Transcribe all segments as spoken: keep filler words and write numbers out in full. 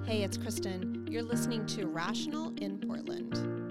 Hey, it's Kristen. You're listening to Rational in Portland.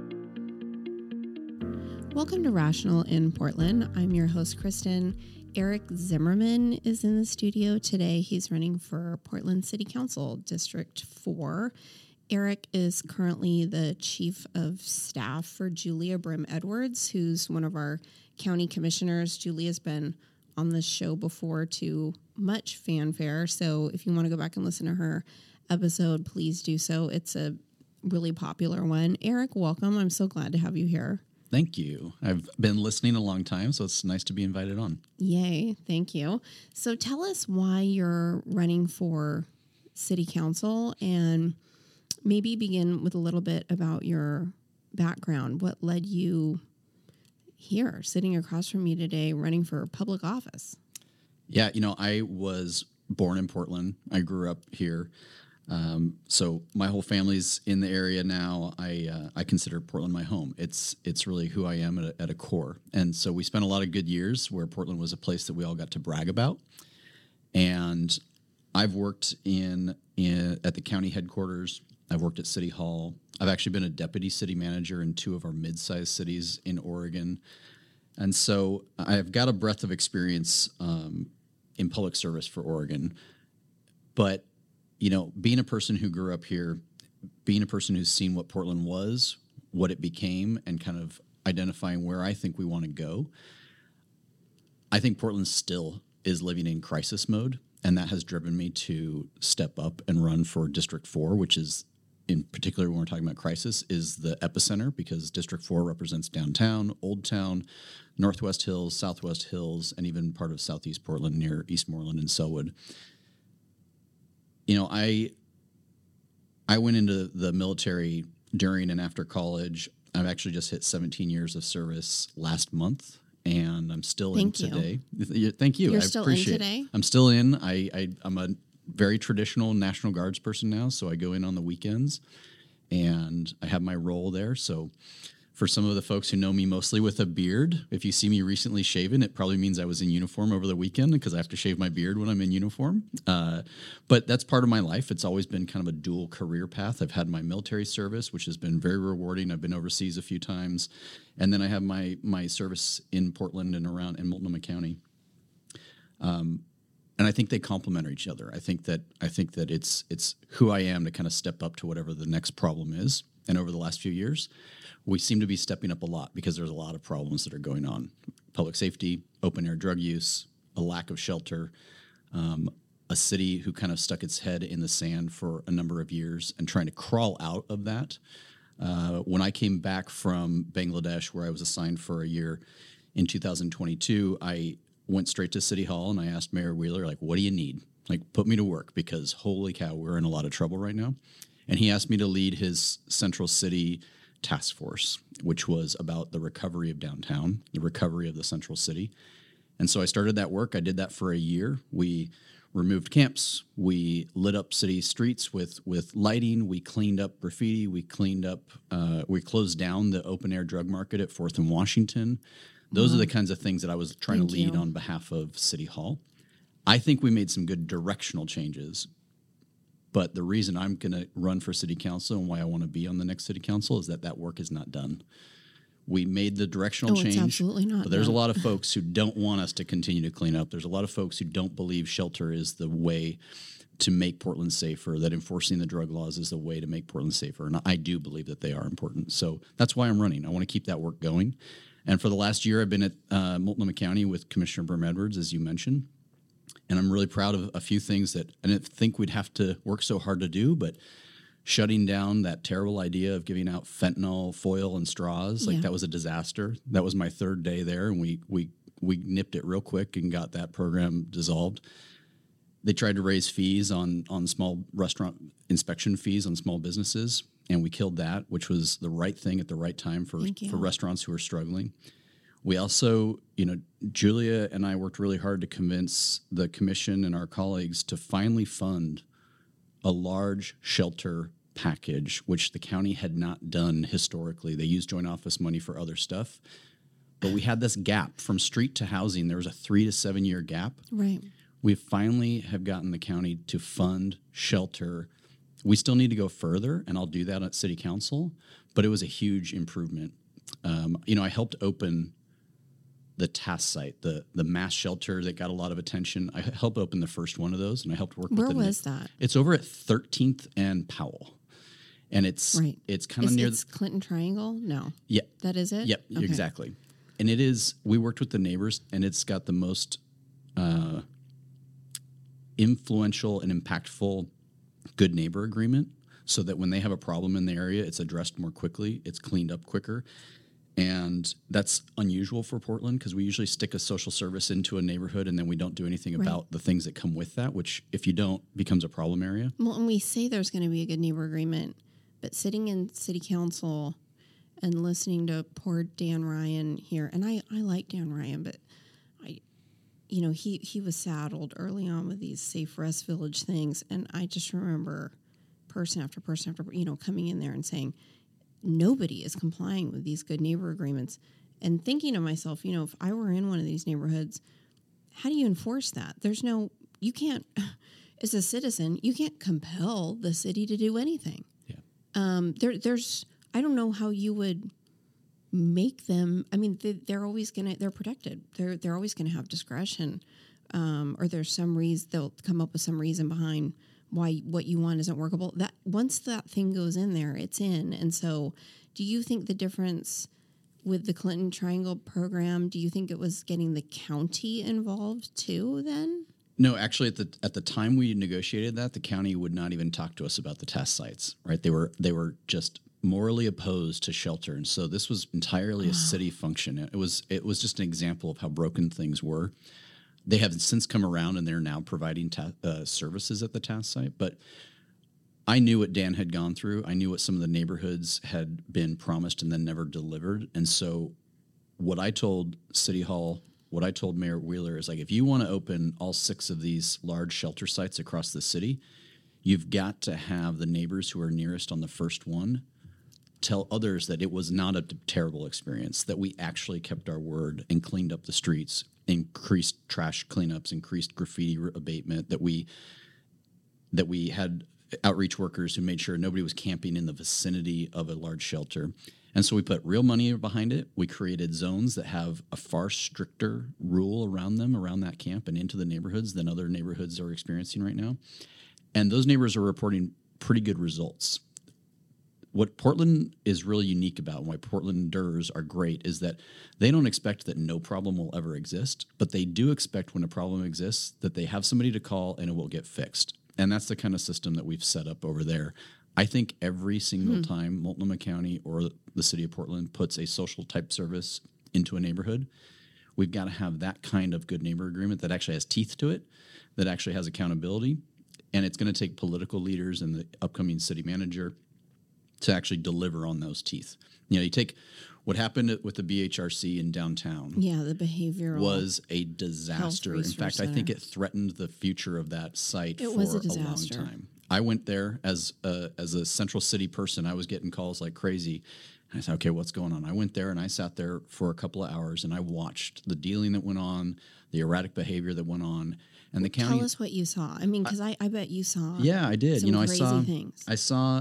Welcome to Rational in Portland. I'm your host, Kristen. Eric Zimmerman is in the studio today. He's running for Portland City Council, District four. Eric is currently the Chief of Staff for Julia Brim Edwards, who's one of our county commissioners. Julia's been on this show before to much fanfare, so if you want to go back and listen to her episode, please do so. It's a really popular one. Eric, welcome. I'm so glad to have you here. Thank you. I've been listening a long time, so it's nice to be invited on. Yay. Thank you. So tell us why you're running for city council, and maybe begin with a little bit about your background. What led you here, sitting across from me today, running for public office? Yeah, you know, I was born in Portland. I grew up here. Um, so my whole family's in the area now. I uh, I consider Portland my home. It's it's really who I am at a, at a core. And so we spent a lot of good years where Portland was a place that we all got to brag about. And I've worked in, in at the county headquarters. I've worked at City Hall. I've actually been a deputy city manager in two of our mid-sized cities in Oregon. And so I've got a breadth of experience um, in public service for Oregon. But you know, being a person who grew up here, being a person who's seen what Portland was, what it became, and kind of identifying where I think we want to go, I think Portland still is living in crisis mode, and that has driven me to step up and run for District four, which is, in particular, when we're talking about crisis, is the epicenter, because District four represents downtown, Old Town, Northwest Hills, Southwest Hills, and even part of Southeast Portland near Eastmoreland and Selwood. You know, I I went into the military during and after college. I've actually just hit seventeen years of service last month, and I'm still Thank in you. today. Thank you. You're I still appreciate in today? it. I'm still in. I, I I'm a very traditional National Guards person now, so I go in on the weekends, and I have my role there. So for some of the folks who know me mostly with a beard, if you see me recently shaven, it probably means I was in uniform over the weekend, because I have to shave my beard when I'm in uniform. Uh, but that's part of my life. It's always been kind of a dual career path. I've had my military service, which has been very rewarding. I've been overseas a few times. And then I have my my service in Portland and around in Multnomah County. Um, and I think they complement each other. I think that I think that it's it's who I am to kind of step up to whatever the next problem is. And over the last few years, we seem to be stepping up a lot, because there's a lot of problems that are going on. Public safety, open-air drug use, a lack of shelter, um, a city who kind of stuck its head in the sand for a number of years and trying to crawl out of that. Uh, when I came back from Bangladesh, where I was assigned for a year in two thousand twenty-two, I went straight to City Hall and I asked Mayor Wheeler, like, what do you need? Like, put me to work, because holy cow, we're in a lot of trouble right now. And he asked me to lead his Central City task force, which was about the recovery of downtown, the recovery of the Central City. And so I started that work. I did that for a year. We removed camps. We lit up city streets with, with lighting. We cleaned up graffiti. We cleaned up, uh, we closed down the open air drug market at fourth and Washington. Those Wow. are the kinds of things that I was trying Thank to lead you. on behalf of City Hall. I think we made some good directional changes. But the reason I'm going to run for city council and why I want to be on the next city council is that that work is not done. We made the directional Oh, it's change, absolutely not but there's done. a lot of folks who don't want us to continue to clean up. There's a lot of folks who don't believe shelter is the way to make Portland safer, that enforcing the drug laws is the way to make Portland safer. And I do believe that they are important. So that's why I'm running. I want to keep that work going. And for the last year, I've been at uh, Multnomah County with Commissioner Brim Edwards, as you mentioned. And I'm really proud of a few things that I didn't think we'd have to work so hard to do, but shutting down that terrible idea of giving out fentanyl, foil, and straws, like Yeah. that was a disaster. That was my third day there, and we we we nipped it real quick and got that program dissolved. They tried to raise fees on on small restaurant inspection fees on small businesses, and we killed that, which was the right thing at the right time for Thank you. for restaurants who are struggling. We also, you know, Julia and I worked really hard to convince the commission and our colleagues to finally fund a large shelter package, which the county had not done historically. They used joint office money for other stuff. But we had this gap from street to housing. There was a three to seven year gap. Right. We finally have gotten the county to fund shelter we still need to go further, and I'll do that at City Council, but it was a huge improvement. Um, you know, I helped open the task site, the the mass shelter that got a lot of attention. I helped open the first one of those, and I helped work Where with the was that? It's over at thirteenth and Powell. And it's Right. it's kind of Is near it's Clinton Triangle? No. Yeah. That is it? Yep, Okay. exactly. And it is, we worked with the neighbors, and it's got the most uh, influential and impactful good neighbor agreement, so that when they have a problem in the area, it's addressed more quickly, it's cleaned up quicker. And that's unusual for Portland, because we usually stick a social service into a neighborhood and then we don't do anything Right. about the things that come with that, which if you don't, becomes a problem area. Well, and we say there's going to be a good neighbor agreement, but sitting in city council and listening to poor Dan Ryan here, and I, I like Dan Ryan, but I, you know, he, he was saddled early on with these Safe Rest Village things. And I just remember person after person after, you know, coming in there and saying, nobody is complying with these good neighbor agreements, and thinking to myself, you know, if I were in one of these neighborhoods, how do you enforce that? There's no, you can't, as a citizen, you can't compel the city to do anything. Yeah. Um, there, there's, I don't know how you would make them. I mean, they, they're always gonna, they're protected. They're they're always gonna have discretion, um, or there's some reason they'll come up with some reason behind why what you want isn't workable. That once that thing goes in there, it's in. And so, do you think the difference with the Clinton Triangle program? Do you think it was getting the county involved too? Then. No, actually, at the at the time we negotiated that, the county would not even talk to us about the test sites. Right? They were they were just morally opposed to shelter, and so this was entirely a city function. It was it was just an example of how broken things were. They have since come around, and they're now providing ta- uh, services at the task site. But I knew what Dan had gone through. I knew what some of the neighborhoods had been promised and then never delivered. And so, what I told City Hall. What I told Mayor Wheeler is, like, if you want to open all six of these large shelter sites across the city, you've got to have the neighbors who are nearest on the first one tell others that it was not a terrible experience, that we actually kept our word and cleaned up the streets, increased trash cleanups, increased graffiti abatement, that we that we had outreach workers who made sure nobody was camping in the vicinity of a large shelter. And so we put real money behind it. We created zones that have a far stricter rule around them, around that camp and into the neighborhoods than other neighborhoods are experiencing right now. And those neighbors are reporting pretty good results. What Portland is really unique about, and why Portlanders are great, is that they don't expect that no problem will ever exist, but they do expect when a problem exists that they have somebody to call and it will get fixed. And that's the kind of system that we've set up over there. I think every single hmm. time Multnomah County or the city of Portland puts a social type service into a neighborhood, we've got to have that kind of good neighbor agreement that actually has teeth to it, that actually has accountability. And it's going to take political leaders and the upcoming city manager to actually deliver on those teeth. You know, you take what happened with the B H R C in downtown. Yeah, the behavioral was a disaster. In fact, center. I think it threatened the future of that site it for was a, a long time. I went there as a, as a central city person. I was getting calls like crazy. And I said, okay, what's going on? I went there and I sat there for a couple of hours and I watched the dealing that went on, the erratic behavior that went on. And the county. Tell us what you saw. I mean, because I, I bet you saw. Yeah, I did. Some you know, crazy I saw. Things. I saw.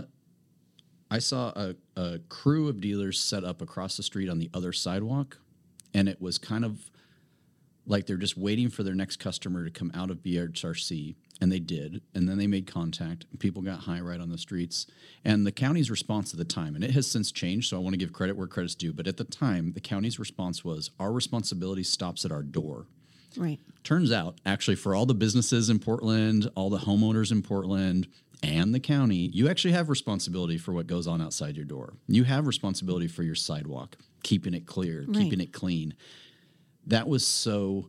I saw a, a crew of dealers set up across the street on the other sidewalk, and it was kind of like they're just waiting for their next customer to come out of B H R C, and they did, and then they made contact, and people got high right on the streets. And the county's response at the time, and it has since changed, so I want to give credit where credit's due, but at the time, the county's response was, our responsibility stops at our door. Right. Turns out, actually, for all the businesses in Portland, all the homeowners in Portland, and the county, you actually have responsibility for what goes on outside your door. You have responsibility for your sidewalk, keeping it clear, right. keeping it clean. That was so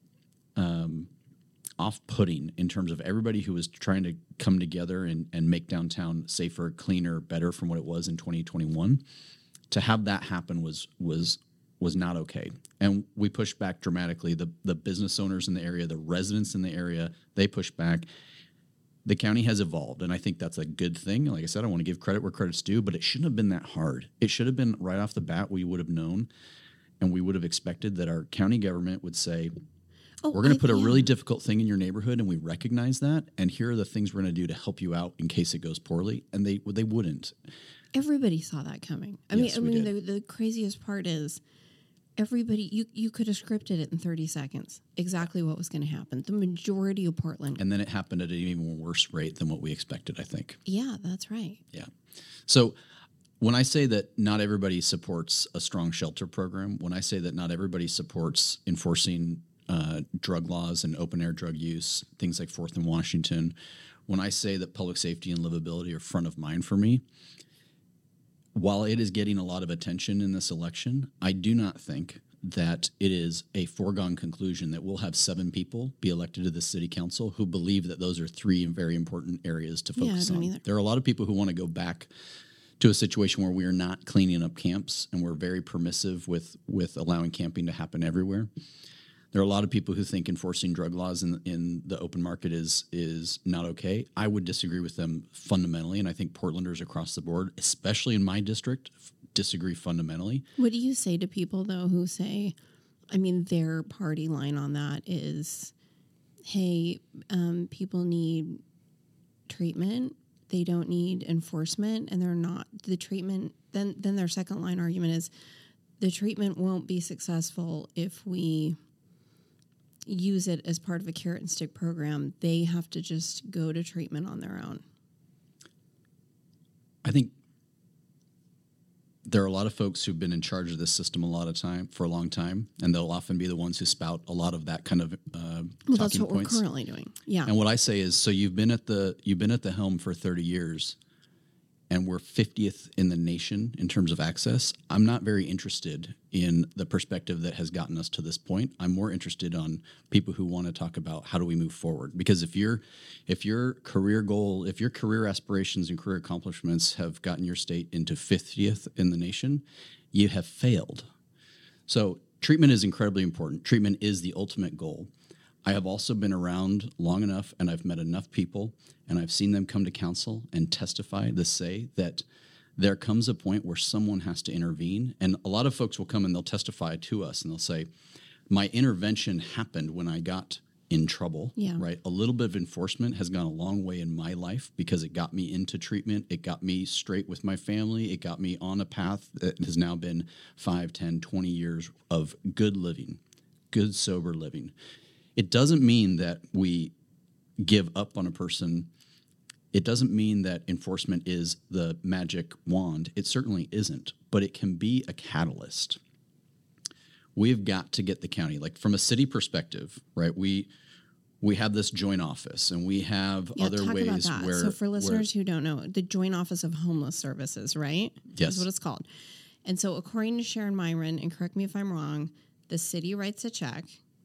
um, off-putting in terms of everybody who was trying to come together and, and make downtown safer, cleaner, better from what it was in twenty twenty-one. To have that happen was was was not okay. And we pushed back dramatically. The the business owners in the area, the residents in the area, they pushed back. The county has evolved, and I think that's a good thing. Like I said, I want to give credit where credit's due, but it shouldn't have been that hard. It should have been right off the bat. We would have known, and we would have expected that our county government would say, Oh, we're going I- to put a yeah. really difficult thing in your neighborhood, and we recognize that. And here are the things we're going to do to help you out in case it goes poorly. And they they wouldn't. Everybody saw that coming. I Yes, mean, I we mean, the, the craziest part is everybody. You you could have scripted it in thirty seconds. Exactly what was going to happen. The majority of Portland. And then it happened at an even worse rate than what we expected, I think. Yeah, that's right. Yeah. So when I say that not everybody supports a strong shelter program, when I say that not everybody supports enforcing uh, drug laws and open air drug use, things like Fourth and Washington, when I say that public safety and livability are front of mind for me, while it is getting a lot of attention in this election, I do not think that it is a foregone conclusion that we'll have seven people be elected to the city council who believe that those are three very important areas to Yeah, I focus don't on. either. There are a lot of people who want to go back to a situation where we are not cleaning up camps and we're very permissive with with allowing camping to happen everywhere. There are a lot of people who think enforcing drug laws in, in the open market is is not okay. I would disagree with them fundamentally, and I think Portlanders across the board, especially in my district, f- disagree fundamentally. What do you say to people though who say, I mean, their party line on that is, hey, um, people need treatment. They don't need enforcement, and they're not the treatment. Then, then their second line argument is the treatment won't be successful if we use it as part of a carrot and stick program. They have to just go to treatment on their own. I think there are a lot of folks who've been in charge of this system a lot of time for a long time, and they'll often be the ones who spout a lot of that kind of uh, Well, talking that's what points. we're currently doing. Yeah. And what I say is, so you've been at the you've been at the helm for thirty years, and we're fiftieth in the nation in terms of access. I'm not very interested in the perspective that has gotten us to this point. I'm more interested on people who want to talk about how do we move forward. Because if your if your career goal, if your career aspirations and career accomplishments have gotten your state into fiftieth in the nation, you have failed. So treatment is incredibly important. Treatment is the ultimate goal. I have also been around long enough, and I've met enough people, and I've seen them come to council and testify to say that there comes a point where someone has to intervene. And a lot of folks will come and they'll testify to us, and they'll say, my intervention happened when I got in trouble, Yeah. right? A little bit of enforcement has gone a long way in my life because it got me into treatment. It got me straight with my family. It got me on a path that has now been five, ten, twenty years of good living, good, sober living. It doesn't mean that we give up on a person. It doesn't mean that enforcement is the magic wand. It certainly isn't, but it can be a catalyst. We've got to get the county, like from a city perspective, right? We we have this joint office, and we have Yeah, other talk ways about that. where. So for where- listeners who don't know, the Joint Office of Homeless Services, right? Yes. Is what it's called. And so according to Sharon Myron, and correct me if I'm wrong, the city writes a check,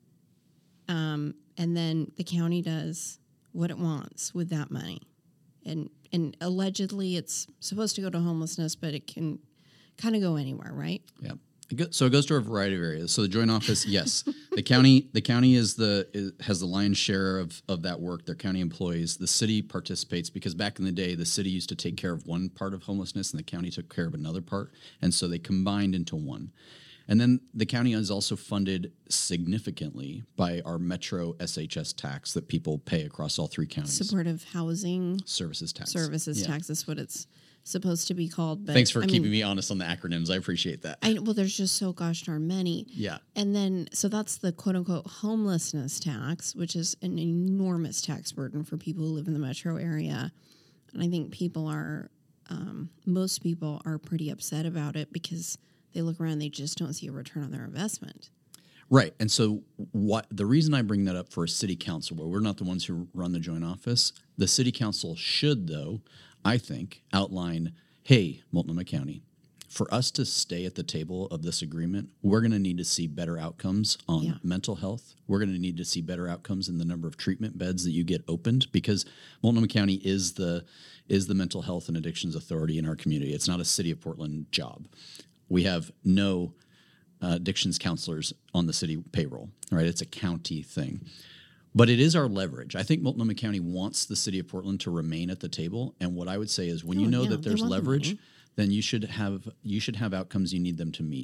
um, and then the county does what it wants with that money. And and allegedly it's supposed to go to homelessness, but it can kind of go anywhere, right? Yeah. It go- So it goes to a variety of areas. So the joint office, yes, the county, the county is the is, has the lion's share of of that work. Their county employees. The city participates because back in the day, the city used to take care of one part of homelessness, and the county took care of another part, and so they combined into one. And then the county is also funded significantly by our Metro S H S tax that people pay across all three counties. Supportive housing Services tax. services Yeah. tax is what it's supposed to be called. But Thanks for I keeping mean, me honest on the acronyms. I appreciate that. I, well, there's just so gosh darn many. Yeah. And then, so that's the quote unquote homelessness tax, which is an enormous tax burden for people who live in the metro area. And I think people are, um, most people are pretty upset about it because they look around, they just don't see a return on their investment. Right. And so what the reason I bring that up for a city council, where we're not the ones who run the joint office, the city council should, though, I think, outline, hey, Multnomah County, for us to stay at the table of this agreement, we're going to need to see better outcomes on Yeah. mental health. We're going to need to see better outcomes in the number of treatment beds that you get opened, because Multnomah County is the is the mental health and addictions authority in our community. It's not a city of Portland job. We have no uh, addictions counselors on the city payroll, right? It's a county thing. But it is our leverage. I think Multnomah County wants the city of Portland to remain at the table. And what I would say is when Oh, you know yeah, that they there's want the leverage, money. then you should have you should have outcomes you need them to meet.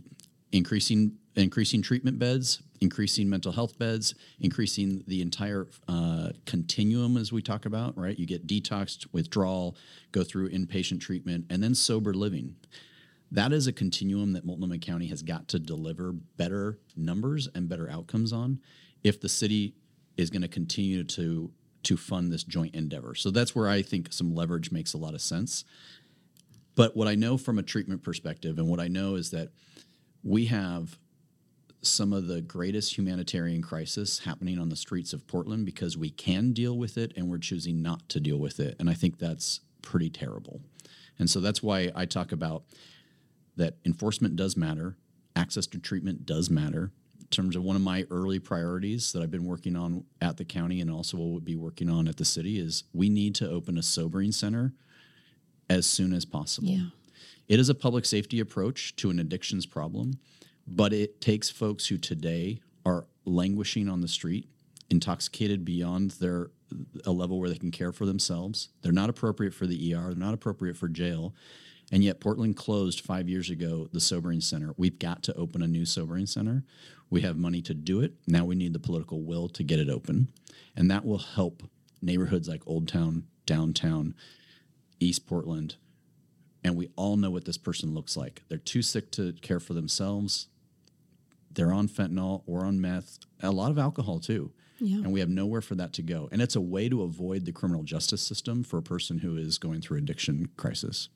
increasing increasing treatment beds, increasing mental health beds, increasing the entire uh, continuum as we talk about, right? You get detoxed, withdrawal, go through inpatient treatment, and then sober living. That is a continuum that Multnomah County has got to deliver better numbers and better outcomes on if the city is going to continue to to fund this joint endeavor. So that's where I think some leverage makes a lot of sense. But what I know from a treatment perspective, and what I know is that we have some of the greatest humanitarian crisis happening on the streets of Portland because we can deal with it and we're choosing not to deal with it. And I think that's pretty terrible. And so that's why I talk about that enforcement does matter, access to treatment does matter. In terms of one of my early priorities that I've been working on at the county and also will be working on at the city is we need to open a sobering center as soon as possible. Yeah. It is a public safety approach to an addictions problem, but it takes folks who today are languishing on the street, intoxicated beyond their a level where they can care for themselves. They're not appropriate for the E R. They're not appropriate for jail. And yet Portland closed five years ago the sobering center. We've got to open a new sobering center. We have money to do it. Now we need the political will to get it open. And that will help neighborhoods like Old Town, Downtown, East Portland. And we all know what this person looks like. They're too sick to care for themselves. They're on fentanyl or on meth, a lot of alcohol too. Yeah. And we have nowhere for that to go. And it's a way to avoid the criminal justice system for a person who is going through addiction crisis.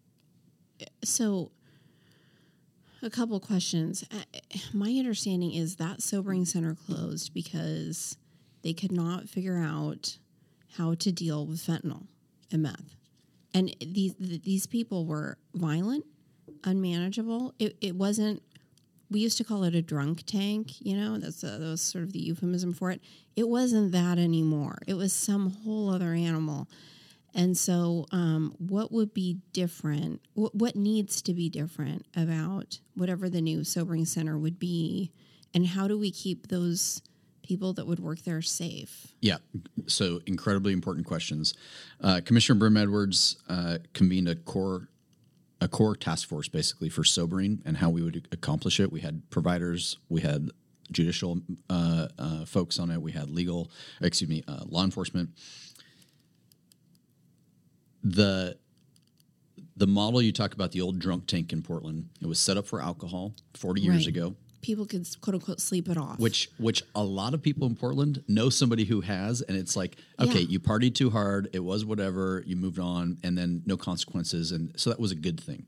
So, a couple questions. My understanding is that sobering center closed because they could not figure out how to deal with fentanyl and meth. And these these people were violent, unmanageable. It, it wasn't, we used to call it a drunk tank, you know, that's a, that was sort of the euphemism for it. It wasn't that anymore. It was some whole other animal. And so um, what would be different, what, what needs to be different about whatever the new sobering center would be, and how do we keep those people that would work there safe? Yeah, so incredibly important questions. Uh, Commissioner Brim Edwards uh, convened a core a core task force basically for sobering and how we would accomplish it. We had providers, we had judicial uh, uh, folks on it, we had legal, excuse me, uh, law enforcement. The the model you talk about, the old drunk tank in Portland, it was set up for alcohol forty years Right. ago. People could quote unquote sleep it off. Which which a lot of people in Portland know somebody who has, and it's like, okay, Yeah. you partied too hard, it was whatever, you moved on, and then no consequences, and so that was a good thing.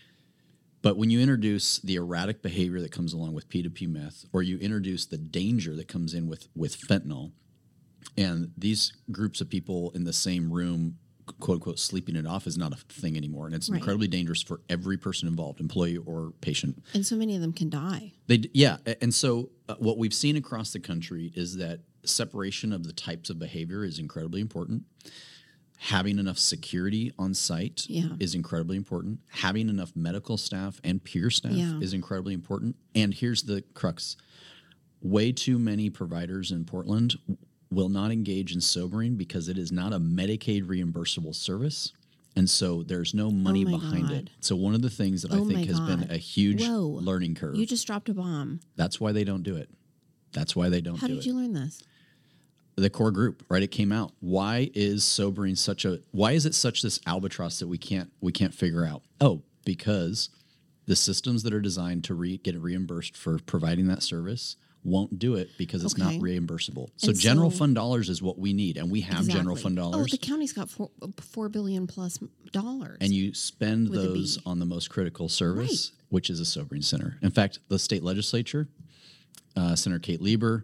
But when you introduce the erratic behavior that comes along with P two P meth, or you introduce the danger that comes in with with fentanyl, and these groups of people in the same room, quote unquote, sleeping it off is not a thing anymore, and it's Right. incredibly dangerous for every person involved, employee or patient. and so many of them can die. They d- yeah, a- and so uh, what we've seen across the country is that separation of the types of behavior is incredibly important. Having enough security on site Yeah. is incredibly important. Having enough medical staff and peer staff Yeah. is incredibly important. And here's the crux. Way too many providers in Portland will not engage in sobering because it is not a Medicaid reimbursable service. And so there's no money my behind God. it. So one of the things that Oh I think my has been God. a huge Whoa. learning curve. You just dropped a bomb. That's why they don't do it. That's why they don't How do did it. you learn this? The core group, right? It came out. Why is sobering such a why is it such this albatross that we can't we can't figure out? Oh, because the systems that are designed to re, get reimbursed for providing that service won't do it because it's not Okay. reimbursable. So And general so- fund dollars is what we need, and we have general Exactly. fund Oh, dollars. the county's got four, four billion plus dollars. And you spend With a those B. on the most critical service, which is a sobering center. In fact, the state legislature, uh, Senator Kate Lieber,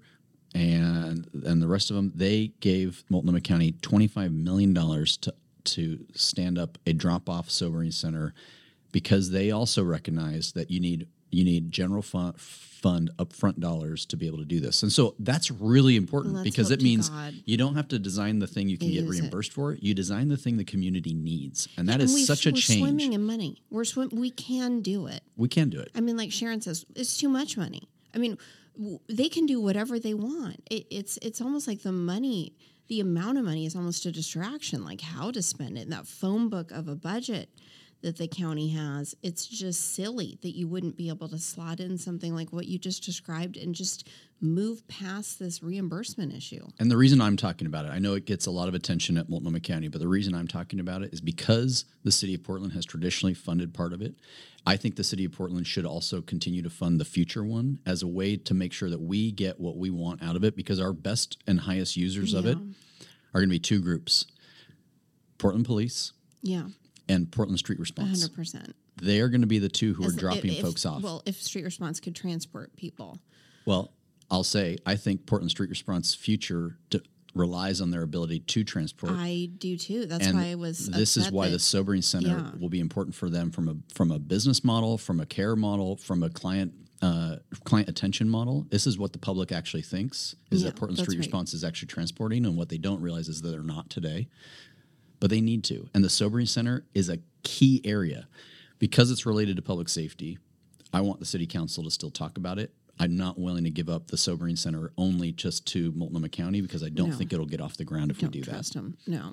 and and the rest of them, they gave Multnomah County twenty-five million dollars to to stand up a drop-off sobering center because they also recognize that you need you need general fund, fund upfront dollars to be able to do this. And so that's really important Let's because hope it to means God you don't have to design the thing you can they get use it. reimbursed for. You design the thing the community needs. And that And is we've- such a we're change. swimming in money. We're swim. We can do it. We can do it. I mean, like Sharon says, it's too much money. I mean, w- they can do whatever they want. It, it's it's almost like the money, the amount of money is almost a distraction, like how to spend it. And that phone book of a budget that the county has. It's just silly that you wouldn't be able to slot in something like what you just described and just move past this reimbursement issue. And the reason I'm talking about it, I know it gets a lot of attention at Multnomah County, but the reason I'm talking about it is because the city of Portland has traditionally funded part of it. I think the city of Portland should also continue to fund the future one as a way to make sure that we get what we want out of it, because our best and highest users Yeah. of it are going to be two groups: Portland Police Yeah, and Portland Street one Response. hundred percent. They are going to be the two who are As- dropping if- folks off. Well, if Street Response could transport people. Well, I'll say I think Portland Street Response future d- relies on their ability to transport. I do too. That's and why I was this is upset why that- the sobering center yeah. will be important for them from a from a business model, from a care model, from a client uh, client attention model. This is what the public actually thinks is Yeah, that Portland that's Street right. Response is actually transporting, and what they don't realize is that they're not today, but they need to. And the sobering center is a key area because it's related to public safety. I want the city council to still talk about it. I'm not willing to give up the sobering center only just to Multnomah County because I don't No. think it'll get off the ground if Don't we do trust that. them. No.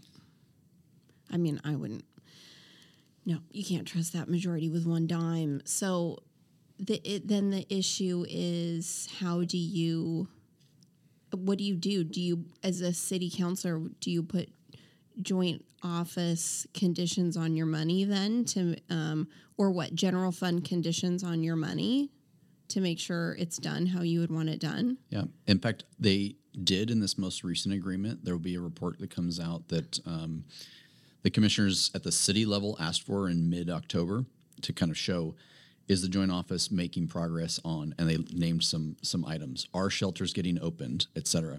I mean, I wouldn't. No, you can't trust that majority with one dime. So the it, then the issue is, how do you, what do you do? Do you, as a city councilor, do you put joint office conditions on your money then to, um, or what, general fund conditions on your money to make sure it's done how you would want it done? Yeah. In fact, they did in this most recent agreement. There will be a report that comes out that um, the commissioners at the city level asked for in mid-October to kind of show, is the joint office making progress on, and they named some some items. Are shelters getting opened, et cetera?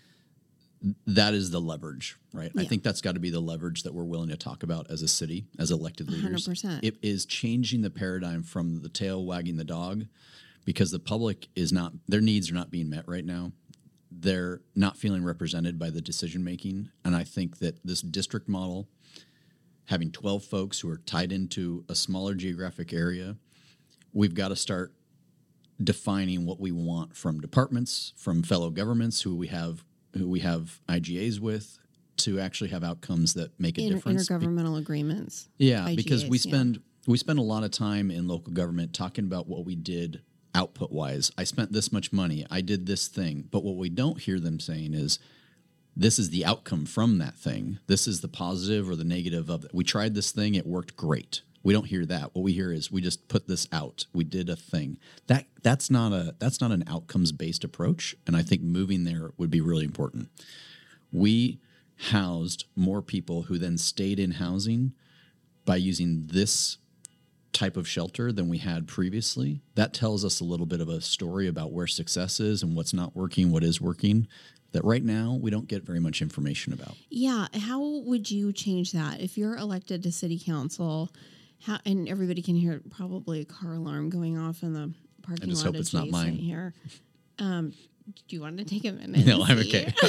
That is the leverage, right? I Yeah. think that's got to be the leverage that we're willing to talk about as a city, as elected leaders. one hundred percent. It is changing the paradigm from the tail wagging the dog, because the public is not, their needs are not being met right now. They're not feeling represented by the decision making. And I think that this district model, having twelve folks who are tied into a smaller geographic area, we've got to start defining what we want from departments, from fellow governments who we have who we have I G As with, to actually have outcomes that make a Inter- difference. Be- intergovernmental agreements. yeah, because we I G As, yeah. spend we spend a lot of time in local government talking about what we did output wise. I spent this much money. I did this thing. But what we don't hear them saying is, this is the outcome from that thing. This is the positive or the negative of it. We tried this thing. It worked great. We don't hear that. What we hear is, we just put this out. We did a thing. That that's not a that's not an outcomes based approach. And I think moving there would be really important. We housed more people who then stayed in housing by using this type of shelter than we had previously. That tells us a little bit of a story about where success is and what's not working, what is working, that right now we don't get very much information about. Yeah. How would you change that if you're elected to city council? How, and everybody can hear probably a car alarm going off in the parking I just lot hope it's not adjacent mine. here. Um, do you want to take a minute? No, and I'm see? okay.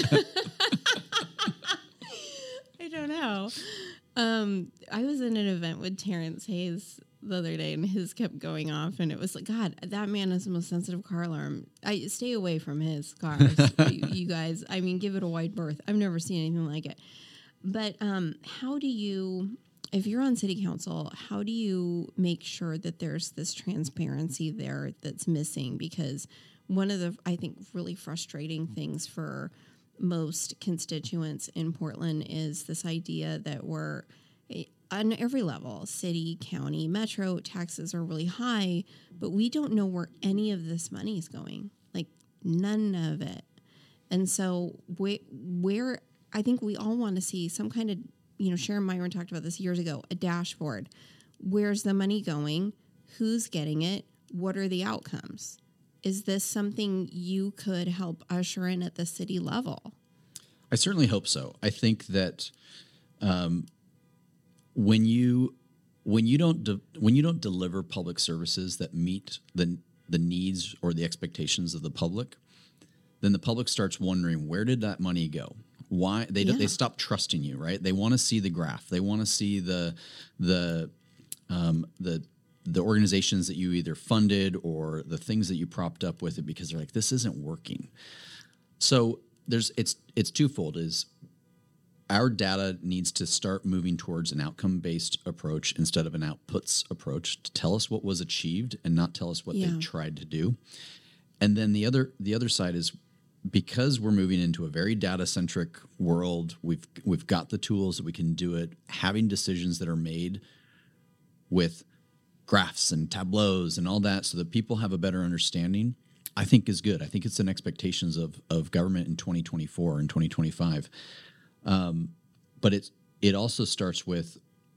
I don't know. Um, I was in an event with Terrence Hayes the other day, and his kept going off, and it was like, God, that man has the most sensitive car alarm. I stay away from his cars, you, you guys. I mean, give it a wide berth. I've never seen anything like it. But um, how do you, if you're on city council, how do you make sure that there's this transparency there that's missing? Because one of the, I think, really frustrating things for most constituents in Portland is this idea that we're, on every level, city, county, metro, taxes are really high, but we don't know where any of this money is going, like none of it. And so where, where I think we all want to see some kind of, you know, Sharon Myron talked about this years ago, a dashboard. Where's the money going? Who's getting it? What are the outcomes? Is this something you could help usher in at the city level? I certainly hope so. I think that um, when you when you don't de- when you don't deliver public services that meet the the needs or the expectations of the public, then the public starts wondering, where did that money go? Why they don't, Yeah. they stop trusting you, right? They want to see the graph. They want to see the the um, the the organizations that you either funded or the things that you propped up with it, because they're like, this isn't working. So there's it's it's twofold. Is our data needs to start moving towards an outcome-based approach instead of an outputs approach to tell us what was achieved and not tell us what Yeah. they tried to do. And then the other the other side is, because we're moving into a very data-centric world, we've we've got the tools that we can do it. Having decisions that are made with graphs and tableaus and all that so that people have a better understanding, I think is good. I think it's an expectations of of government in twenty twenty-four and twenty twenty-five. Um, but it it also starts with,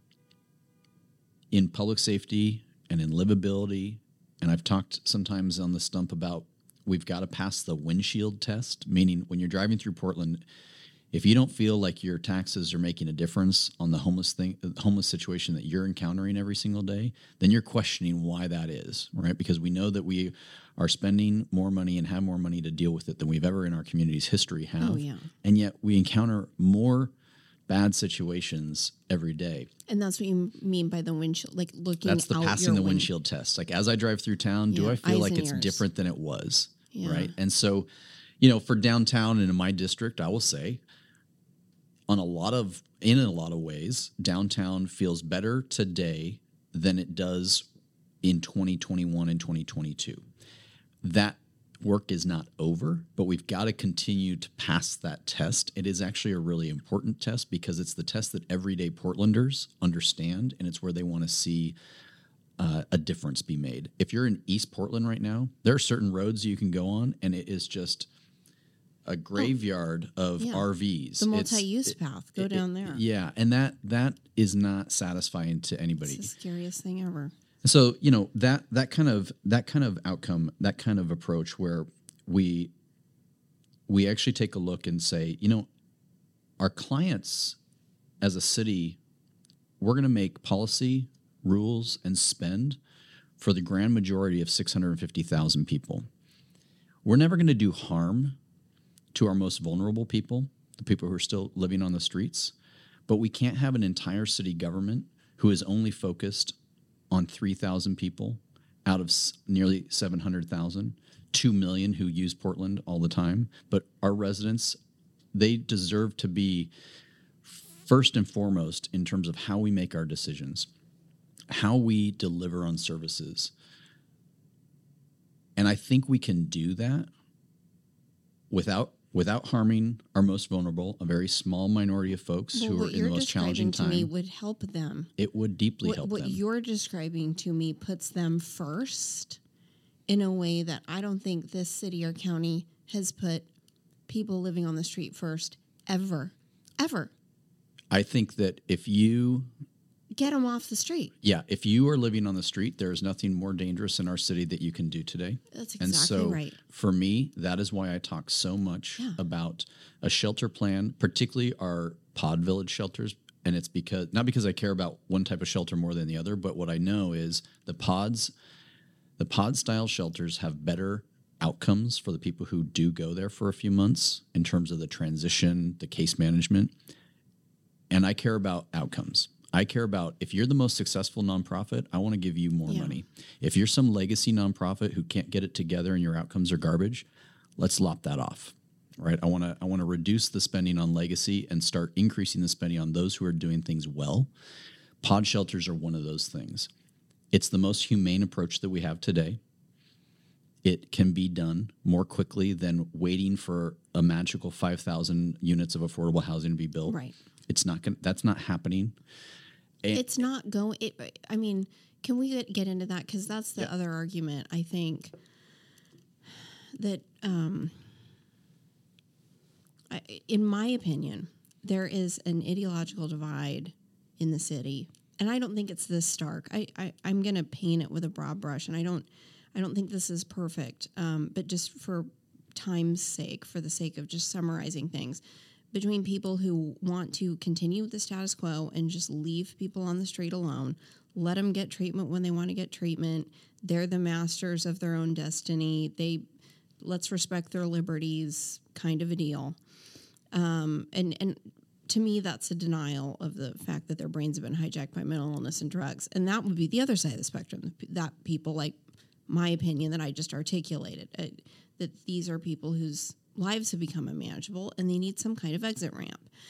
in public safety and in livability, and I've talked sometimes on the stump about we've got to pass the windshield test, meaning when you're driving through Portland, if you don't feel like your taxes are making a difference on the homeless thing, homeless situation that you're encountering every single day, then you're questioning why that is, right? Because we know that we are spending more money and have more money to deal with it than we've ever in our community's history have. Oh, yeah. And yet we encounter more bad situations every day. And that's what you mean by the windshield, like looking That's the out passing your the win- windshield test. Like, as I drive through town, do Yeah, I feel eyes like and it's ears. different than it was? Yeah. Right. And so, you know, for downtown and in my district, I will say, on a lot of, in a lot of ways, downtown feels better today than it does in twenty twenty-one and twenty twenty-two. That work is not over, but we've got to continue to pass that test. It is actually a really important test because it's the test that everyday Portlanders understand, and it's where they want to see uh, a difference be made. If you're in East Portland right now, there are certain roads you can go on, and it is just a graveyard of yeah. R Vs. The It's- multi-use it- path. Go it- down there. Yeah, and that that is not satisfying to anybody. It's the scariest thing ever. So, you know, that that kind of that kind of outcome, that kind of approach where we we actually take a look and say, you know, our clients as a city, we're going to make policy, rules, and spend for the grand majority of six hundred fifty thousand people. We're never going to do harm to our most vulnerable people, the people who are still living on the streets, but we can't have an entire city government who is only focused on three thousand people out of s- nearly seven hundred thousand, two million who use Portland all the time. But our residents, they deserve to be first and foremost in terms of how we make our decisions, how we deliver on services. And I think we can do that without without harming our most vulnerable, a very small minority of folks Well, who are what in you're the most challenging describing to me time. would help them. It would deeply What, help what them. you're describing to me puts them first in a way that I don't think this city or county has put people living on the street first ever, ever. I think that if you Get them off the street. Yeah, if you are living on the street, there is nothing more dangerous in our city that you can do today. That's and exactly so right. for me, that is why I talk so much Yeah. about a shelter plan, particularly our pod village shelters. And it's because not because I care about one type of shelter more than the other, but what I know is the pods, the pod style shelters have better outcomes for the people who do go there for a few months in terms of the transition, the case management. And I care about outcomes. I care about, if you're the most successful nonprofit, I want to give you more Yeah. money. If you're some legacy nonprofit who can't get it together and your outcomes are garbage, let's lop that off. Right? I want to I want to reduce the spending on legacy and start increasing the spending on those who are doing things well. Pod shelters are one of those things. It's the most humane approach that we have today. It can be done more quickly than waiting for a magical five thousand units of affordable housing to be built. Right. It's not going that's not happening. And- It's not going. It, I mean, can we get, get into that? Because that's the Yeah. other argument. I think that, um, I, in my opinion, there is an ideological divide in the city, and I don't think it's this stark. I, I I'm going to paint it with a broad brush, and I don't I don't think this is perfect. Um, but just for time's sake, for the sake of just summarizing things, between people who want to continue the status quo and just leave people on the street alone, let them get treatment when they want to get treatment. They're the masters of their own destiny. They let's respect their liberties, kind of a deal. Um, and and to me, that's a denial of the fact that their brains have been hijacked by mental illness and drugs. And that would be the other side of the spectrum. That people, like my opinion that I just articulated, uh, that these are people whose lives have become unmanageable and they need some kind of exit ramp.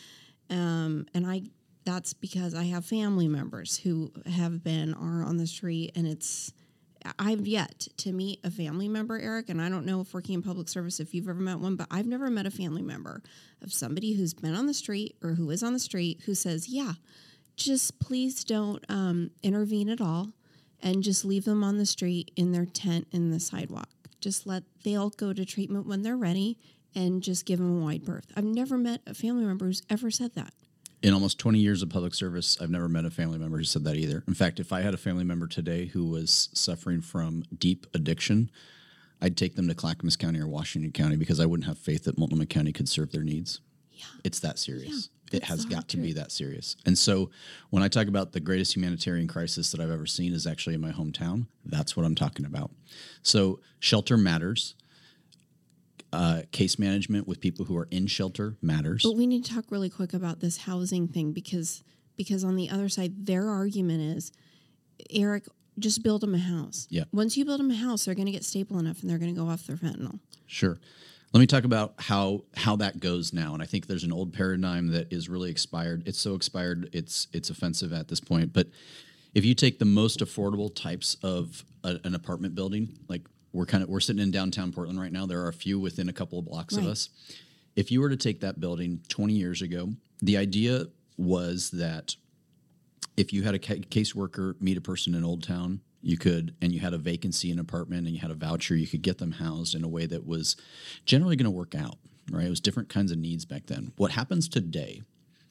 Um, and I that's because I have family members who have been are on the street, and it's I've yet to meet a family member, Eric, and I don't know if working in public service if you've ever met one, but I've never met a family member of somebody who's been on the street or who is on the street who says, yeah, just please don't um, intervene at all and just leave them on the street in their tent in the sidewalk. Just let they'll go to treatment when they're ready and just give them a wide berth. I've never met a family member who's ever said that. In almost twenty years of public service, I've never met a family member who said that either. In fact, if I had a family member today who was suffering from deep addiction, I'd take them to Clackamas County or Washington County because I wouldn't have faith that Multnomah County could serve their needs. Yeah. It's that serious. Yeah, it has the got to truth. be that serious. And so when I talk about the greatest humanitarian crisis that I've ever seen is actually in my hometown, that's what I'm talking about. So shelter matters. Uh, case management with people who are in shelter matters. But we need to talk really quick about this housing thing because because on the other side, their argument is, Eric, just build them a house. Yeah. Once you build them a house, they're going to get stable enough and they're going to go off their fentanyl. Sure. Let me talk about how how that goes now. And I think there's an old paradigm that is really expired. It's so expired, it's it's offensive at this point. But if you take the most affordable types of a, an apartment building, like we're kind of we're sitting in downtown Portland right now. There are a few within a couple of blocks Right. of us. If you were to take that building twenty years ago, the idea was that if you had a ca- caseworker meet a person in Old Town, you could, and you had a vacancy in an apartment and you had a voucher, you could get them housed in a way that was generally going to work out, right? It was different kinds of needs back then. What happens today,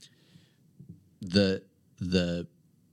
the the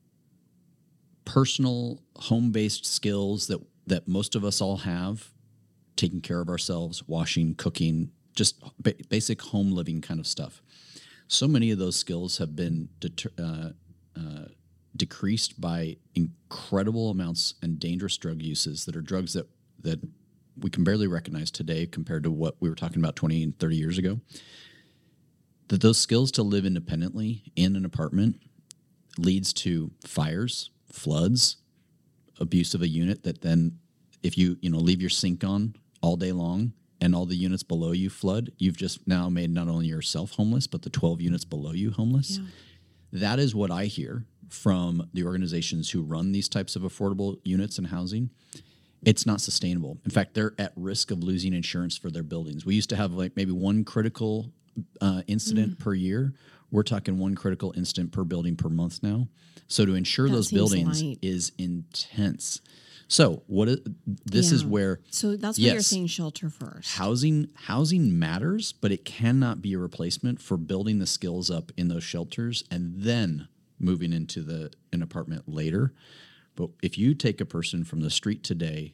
personal home-based skills that, that most of us all have, taking care of ourselves, washing, cooking, just ba- basic home living kind of stuff. So many of those skills have been deter- uh, uh, decreased by incredible amounts and dangerous drug uses that are drugs that, that we can barely recognize today compared to what we were talking about twenty and thirty years ago. That those skills to live independently in an apartment leads to fires, floods, abuse of a unit that then if you, you know, leave your sink on all day long and all the units below you flood, you've just now made not only yourself homeless, but the twelve units below you homeless. Yeah. That is what I hear from the organizations who run these types of affordable units and housing. It's not sustainable. In fact, they're at risk of losing insurance for their buildings. We used to have like maybe one critical uh, incident Mm. per year. We're talking one critical incident per building per month now. So to insure That those seems buildings light. is intense. So what is, this is Yeah. where So that's why you're Yes. saying shelter first. housing housing matters, but it cannot be a replacement for building the skills up in those shelters and then moving into the an apartment later. But if you take a person from the street today,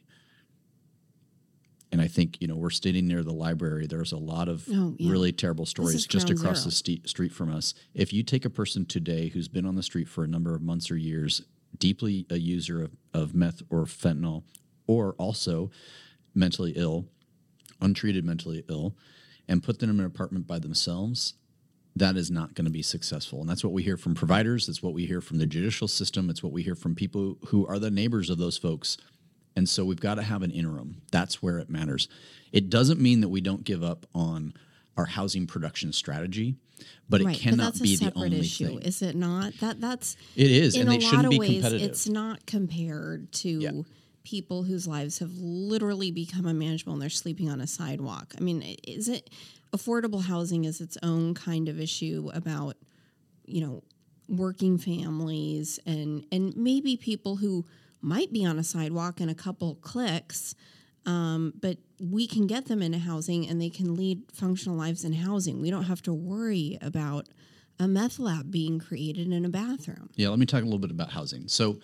and I think, you know, we're standing near the library, there's a lot of Oh, yeah. really terrible stories is just ground across zero. the st- street from us. If you take a person today who's been on the street for a number of months or years, deeply a user of, of meth or fentanyl, or also mentally ill, untreated mentally ill, and put them in an apartment by themselves, that is not going to be successful. And that's what we hear from providers. That's what we hear from the judicial system. It's what we hear from people who are the neighbors of those folks. And so we've got to have an interim. That's where it matters. It doesn't mean that we don't give up on our housing production strategy, but it right, cannot but that's be a the separate only issue, thing. is it not? That that's It is, in and a it lot shouldn't of be ways. competitive. It's not compared to Yeah. people whose lives have literally become unmanageable and they're sleeping on a sidewalk. I mean, i- is it affordable housing is its own kind of issue about, you know, working families and and maybe people who might be on a sidewalk in a couple clicks, um, but we can get them into housing and they can lead functional lives in housing. We don't have to worry about a meth lab being created in a bathroom. Yeah, let me talk a little bit about housing. So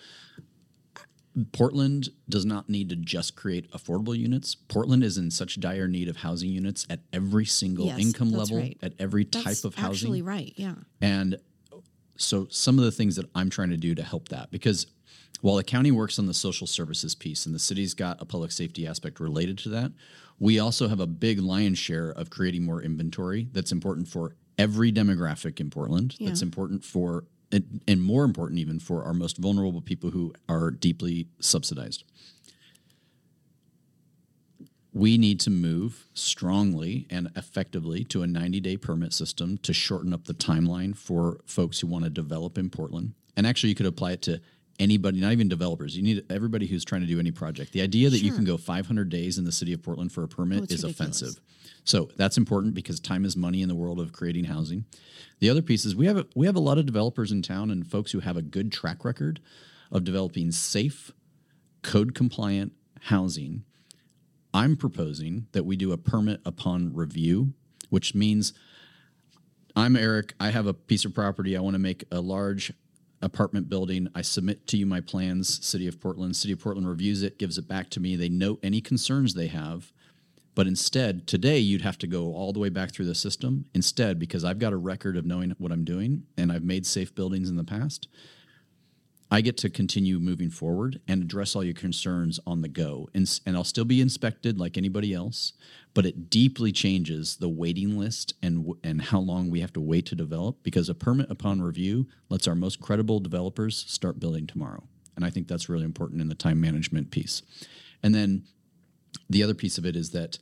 Portland does not need to just create affordable units. Portland is in such dire need of housing units at every single Yes, income that's level, right. at every That's type of housing. actually right, yeah. And so some of the things that I'm trying to do to help that, because while the county works on the social services piece and the city's got a public safety aspect related to that, we also have a big lion's share of creating more inventory that's important for every demographic in Portland. Yeah. That's important for, and and more important even for our most vulnerable people who are deeply subsidized. we need to move strongly and effectively to a ninety-day permit system to shorten up the timeline for folks who want to develop in Portland. And actually, you could apply it to anybody, not even developers. You need everybody who's trying to do any project. The idea that Sure. you can go five hundred days in the city of Portland for a permit Oh, it's is ridiculous. offensive. So that's important because time is money in the world of creating housing. The other piece is we have a, we have a lot of developers in town and folks who have a good track record of developing safe, code compliant housing. I'm proposing that we do a permit upon review, which means I'm Eric. I have a piece of property. I want to make a large apartment building. I submit to you my plans, City of Portland. City of Portland reviews it, gives it back to me. They note any concerns they have. But instead, today you'd have to go all the way back through the system. Instead, because I've got a record of knowing what I'm doing and I've made safe buildings in the past, I get to continue moving forward and address all your concerns on the go. And, and I'll still be inspected like anybody else, but it deeply changes the waiting list and, and how long we have to wait to develop, because a permit upon review lets our most credible developers start building tomorrow. And I think that's really important in the time management piece. And then the other piece of it is that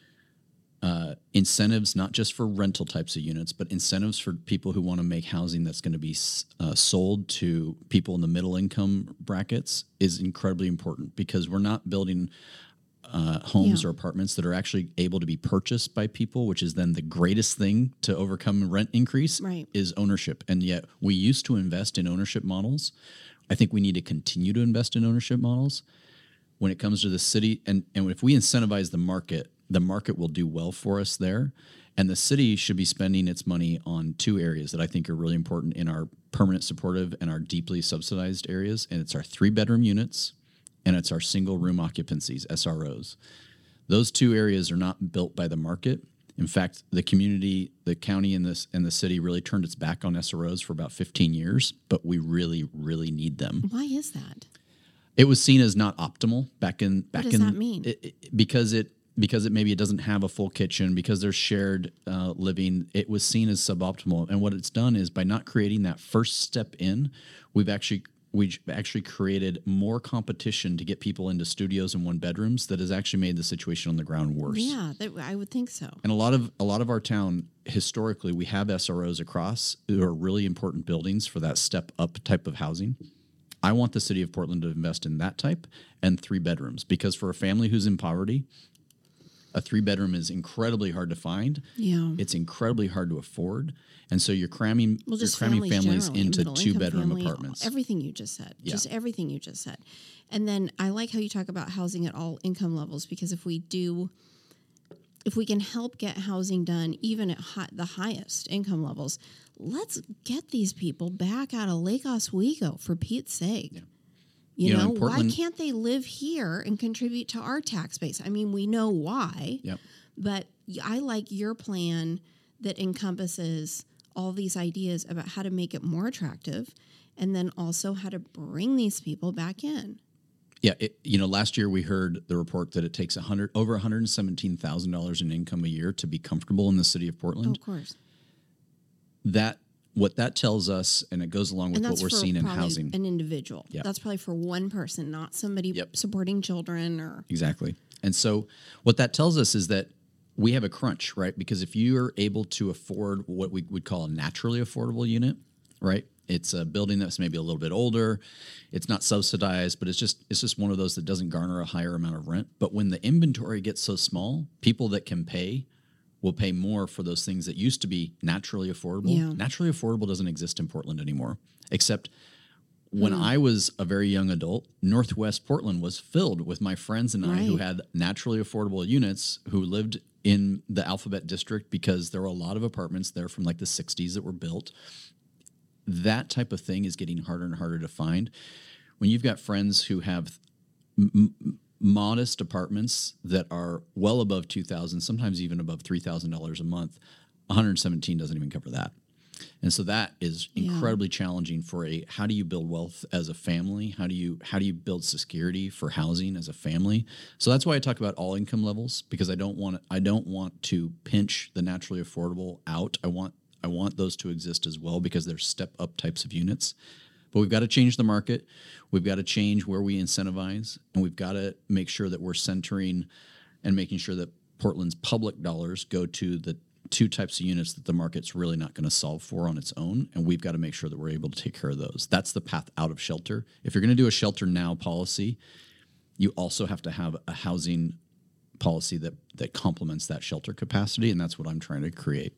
uh, incentives, not just for rental types of units, but incentives for people who want to make housing that's going to be uh, sold to people in the middle income brackets is incredibly important, because we're not building uh, homes Yeah. or apartments that are actually able to be purchased by people, which is then the greatest thing to overcome rent increase Right. is ownership. And yet we used to invest in ownership models. I think we need to continue to invest in ownership models. When it comes to the city, and, and if we incentivize the market, the market will do well for us there. And the city should be spending its money on two areas that I think are really important in our permanent supportive and our deeply subsidized areas. And it's our three bedroom units and it's our single room occupancies, S R Os. Those two areas are not built by the market. In fact, the community, the county and this and the city really turned its back on S R Os for about fifteen years, but we really, really need them. Why is that? It was seen as not optimal back in back does in that mean? It, it- because it because it maybe it doesn't have a full kitchen, because there's shared uh, living. It was seen as suboptimal, and what it's done is by not creating that first step in, we've actually we've actually created more competition to get people into studios and one bedrooms that has actually made the situation on the ground worse. Yeah, that, I would think so. And a lot of a lot of our town historically, we have S R Os across who are really important buildings for that step up type of housing. I want the city of Portland to invest in that type and three bedrooms, because for a family who's in poverty, a three bedroom is incredibly hard to find. Yeah. It's incredibly hard to afford, and so you're cramming Well, you're just cramming families, families generally, into middle two income bedroom family, apartments. Everything you just said, Yeah. just everything you just said. And then I like how you talk about housing at all income levels, because if we do, if we can help get housing done even at hi- the highest income levels, let's get these people back out of Lake Oswego, for Pete's sake. Yeah. You, You know, know, in why Portland- can't they live here and contribute to our tax base? I mean, we know why. Yep. But I like your plan that encompasses all these ideas about how to make it more attractive, and then also how to bring these people back in. Yeah, it, you know, last year we heard the report that it takes a hundred over one hundred seventeen thousand dollars in income a year to be comfortable in the city of Oh, Portland. of course. That what that tells us, and it goes along with And what that's we're for seeing in probably housing. an individual. Yep. That's probably for one person, not somebody Yep. supporting children or. Exactly. And so what that tells us is that we have a crunch, right? Because if you are able to afford what we would call a naturally affordable unit, right? It's a building that's maybe a little bit older. It's not subsidized, but it's just it's just one of those that doesn't garner a higher amount of rent. But when the inventory gets so small, people that can pay will pay more for those things that used to be naturally affordable. Yeah. Naturally affordable doesn't exist in Portland anymore, except when I was a very young adult, Northwest Portland was filled with my friends and I who Right. had naturally affordable units who lived in the Alphabet District, because there were a lot of apartments there from like the sixties that were built. That type of thing is getting harder and harder to find. When you've got friends who have m- m- modest apartments that are well above two thousand dollars, sometimes even above three thousand dollars a month, one hundred seventeen doesn't even cover that. And so that is Yeah. incredibly challenging for a, how do you build wealth as a family? How do you, how do you build security for housing as a family? So that's why I talk about all income levels, because I don't want, I don't want to pinch the naturally affordable out. I want, I want those to exist as well, because they're step up types of units. But we've got to change the market. We've got to change where we incentivize, and we've got to make sure that we're centering and making sure that Portland's public dollars go to the two types of units that the market's really not going to solve for on its own, and we've got to make sure that we're able to take care of those. That's the path out of shelter. If you're going to do a shelter now policy, you also have to have a housing policy that that complements that shelter capacity, and that's what I'm trying to create.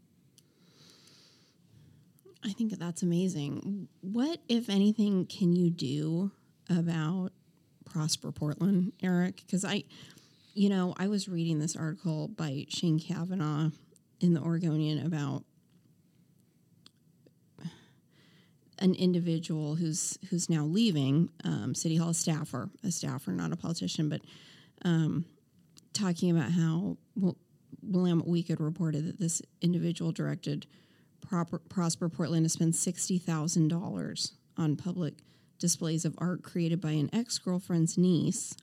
I think that's amazing. What, if anything, can you do about Prosper Portland, Eric? Because I, you know, I was reading this article by Shane Kavanaugh in the Oregonian about an individual who's who's now leaving um, City Hall, a staffer, a staffer, not a politician, but um, talking about how well, Willamette Weekend reported that this individual directed Proper, Prosper Portland to spend sixty thousand dollars on public displays of art created by an ex-girlfriend's niece.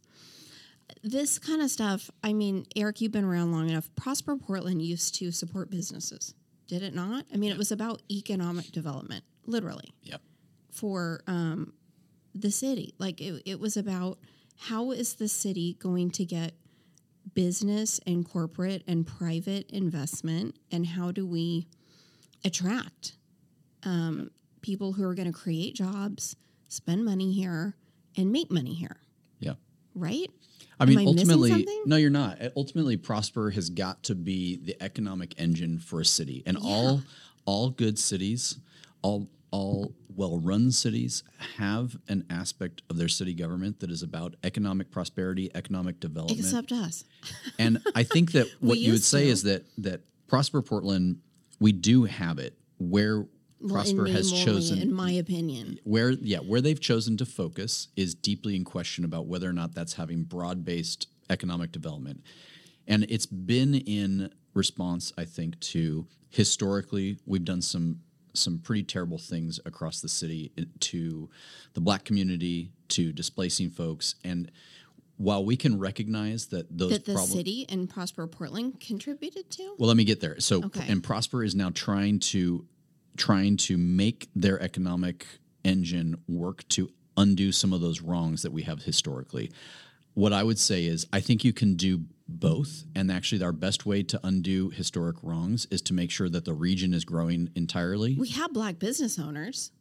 This kind of stuff, I mean, Eric, you've been around long enough. Prosper Portland used to support businesses, did it not? I mean, Yep. It was about economic development, literally, Yep. for um, the city. Like, it, it was about how is the city going to get business and corporate and private investment, and how do we attract um, people who are going to create jobs, spend money here, and make money here, Yeah. right? I mean, Am I missing ultimately, something? no, you're not. Ultimately, Prosper has got to be the economic engine for a city, and Yeah. all all good cities, all all well-run cities have an aspect of their city government that is about economic prosperity, economic development. Except us. And I think that what you would used say to. is that that Prosper Portland, we do have it where Well, Prosper in has name chosen, only, in my opinion. where yeah, where they've chosen to focus is deeply in question about whether or not that's having broad-based economic development. And it's been in response, I think, to historically we've done some some pretty terrible things across the city to the Black community, to displacing folks. And while we can recognize that those That the problems, city and Prosper Portland contributed to? well, let me get there. So, Okay. and Prosper is now trying to trying to make their economic engine work to undo some of those wrongs that we have historically. What I would say is, I think you can do both, and actually, our best way to undo historic wrongs is to make sure that the region is growing entirely. We have Black business owners.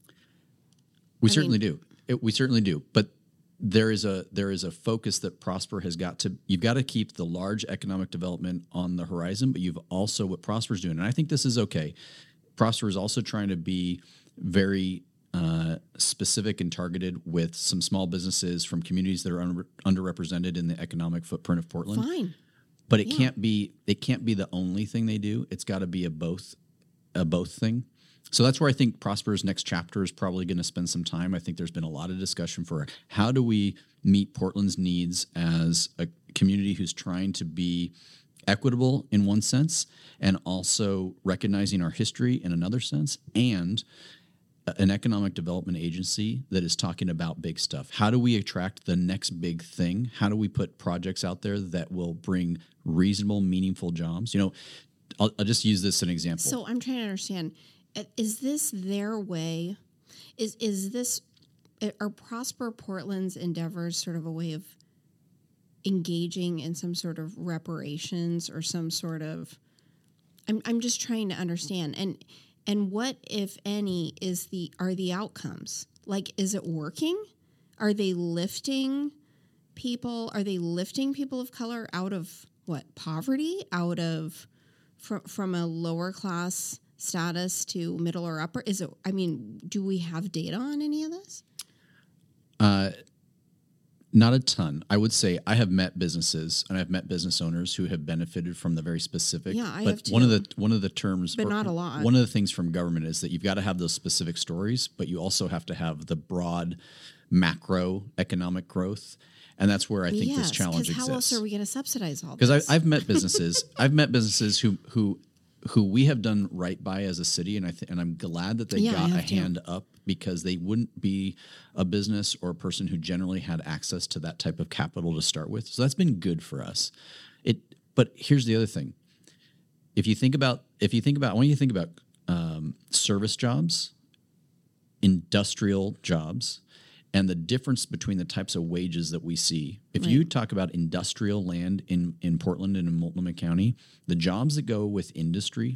We I certainly mean- do. It, we certainly do. But there is a there is a focus that Prosper has got to. You've got to keep the large economic development on the horizon, but you've also what Prosper's doing, and I think this is okay. Prosper is also trying to be very uh, specific and targeted with some small businesses from communities that are un- underrepresented in the economic footprint of Portland. Fine. But it Yeah. can't be it can't be the only thing they do. It's got to be a both a both thing. So that's where I think Prosper's next chapter is probably going to spend some time. I think there's been a lot of discussion for how do we meet Portland's needs as a community who's trying to be equitable in one sense and also recognizing our history in another sense, and an economic development agency that is talking about big stuff. How do we attract the next big thing? How do we put projects out there that will bring reasonable, meaningful jobs? You know, I'll, I'll just use this as an example. So I'm trying to understand, uh, is this their way? Is is this, are Prosper Portland's endeavors sort of a way of engaging in some sort of reparations or some sort of, I'm I'm just trying to understand. And and what, if any, is the are the outcomes? Like, is it working? Are they lifting people? Are they lifting people of color out of what, poverty? Out of from from a lower class status to middle or upper? Is it? I mean, do we have data on any of this? Uh, not a ton. I would say I have met businesses and I've met business owners who have benefited from the very specific. Yeah, I but have one of too. the one of the terms, But or not a lot. One of the things from government is that you've got to have those specific stories, but you also have to have the broad macro economic growth, and that's where I think yes, this challenge because exists. how else are we going to subsidize all Because this? I've met businesses, I've met businesses who who who we have done right by as a city, and I th- and I'm glad that they Yeah, I got a have too. hand up, because they wouldn't be a business or a person who generally had access to that type of capital to start with. So that's been good for us. It, but here's the other thing: if you think about if you think about when you think about um, service jobs, industrial jobs, and the difference between the types of wages that we see. If Right. you talk about industrial land in, in Portland and in Multnomah County, the jobs that go with industry,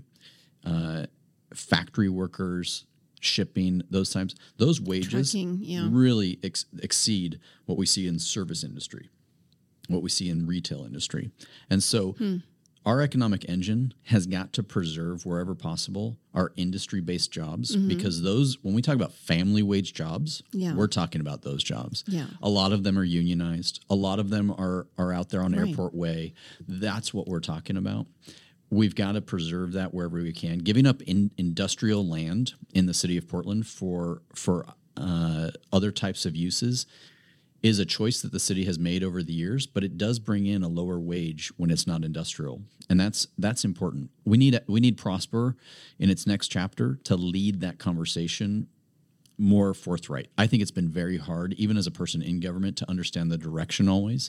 uh, factory workers, shipping, those types, those wages Trucking, yeah. really ex- exceed what we see in service industry, what we see in retail industry. And so Hmm. our economic engine has got to preserve wherever possible our industry-based jobs Mm-hmm. because those, when we talk about family wage jobs, Yeah. we're talking about those jobs. Yeah. A lot of them are unionized. A lot of them are are out there on Right. Airport Way. That's what we're talking about. We've got to preserve that wherever we can. Giving up in industrial land in the city of Portland for for uh, other types of uses is a choice that the city has made over the years, but it does bring in a lower wage when it's not industrial, and that's that's important. We need we need Prosper in its next chapter to lead that conversation more forthright. I think it's been very hard, even as a person in government, to understand the direction always.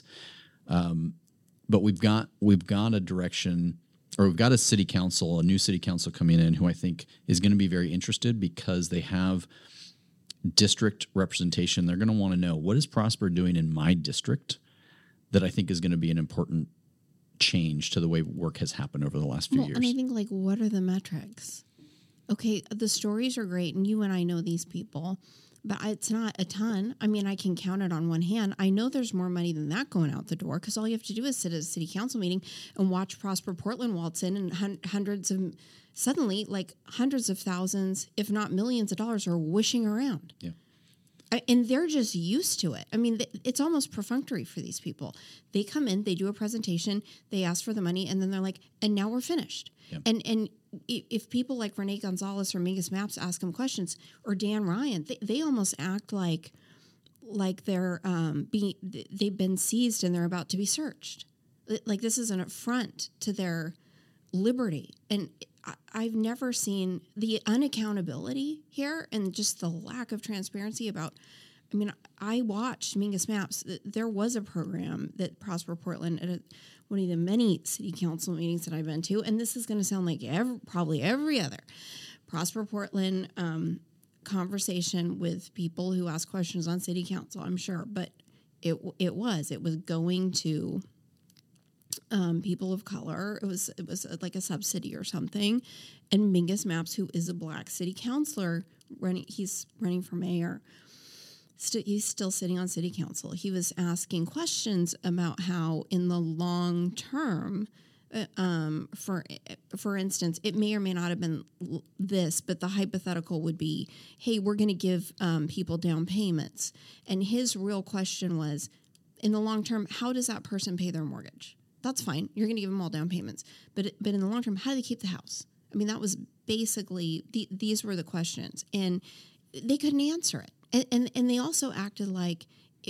Um, but we've got we've got a direction, or we've got a city council, a new city council coming in, who I think is going to be very interested because they have district representation. They're going to want to know, what is Prosper doing in my district that I think is going to be an important change to the way work has happened over the last few Well, years. and I think, like, what are the metrics? Okay, the stories are great, and you and I know these people, but it's not a ton. I mean, I can count it on one hand. I know there's more money than that going out the door because all you have to do is sit at a city council meeting and watch Prosper Portland waltz in, and hun- hundreds of, suddenly, like hundreds of thousands, if not millions of dollars are whooshing around. Yeah. I, and they're just used to it. I mean, th- it's almost perfunctory for these people. They come in, they do a presentation, they ask for the money, and then they're like, and now we're finished. Yeah. And and i- if people like Renee Gonzalez or Mingus Maps ask them questions, or Dan Ryan, they, they almost act like like they're um, being they've been seized and they're about to be searched. Like this is an affront to their liberty. And I, I've never seen the unaccountability here and just the lack of transparency about. I mean, I watched Mingus Maps. There was a program that Prosper Portland at a, one of the many city council meetings that I've been to, and this is going to sound like every, probably every other Prosper Portland um, conversation with people who ask questions on city council, I'm sure, but it it was it was going to um, people of color. It was it was like a subsidy or something, and Mingus Maps, who is a black city councilor, running he's running for mayor. St- he's still sitting on city council. He was asking questions about how, in the long term, uh, um, for for instance, it may or may not have been l- this, but the hypothetical would be, "Hey, we're going to give um, people down payments," and his real question was, in the long term, how does that person pay their mortgage? That's fine. You're going to give them all down payments, but but in the long term, how do they keep the house? I mean, that was basically the, these were the questions, and they couldn't answer it. And, and and they also acted like,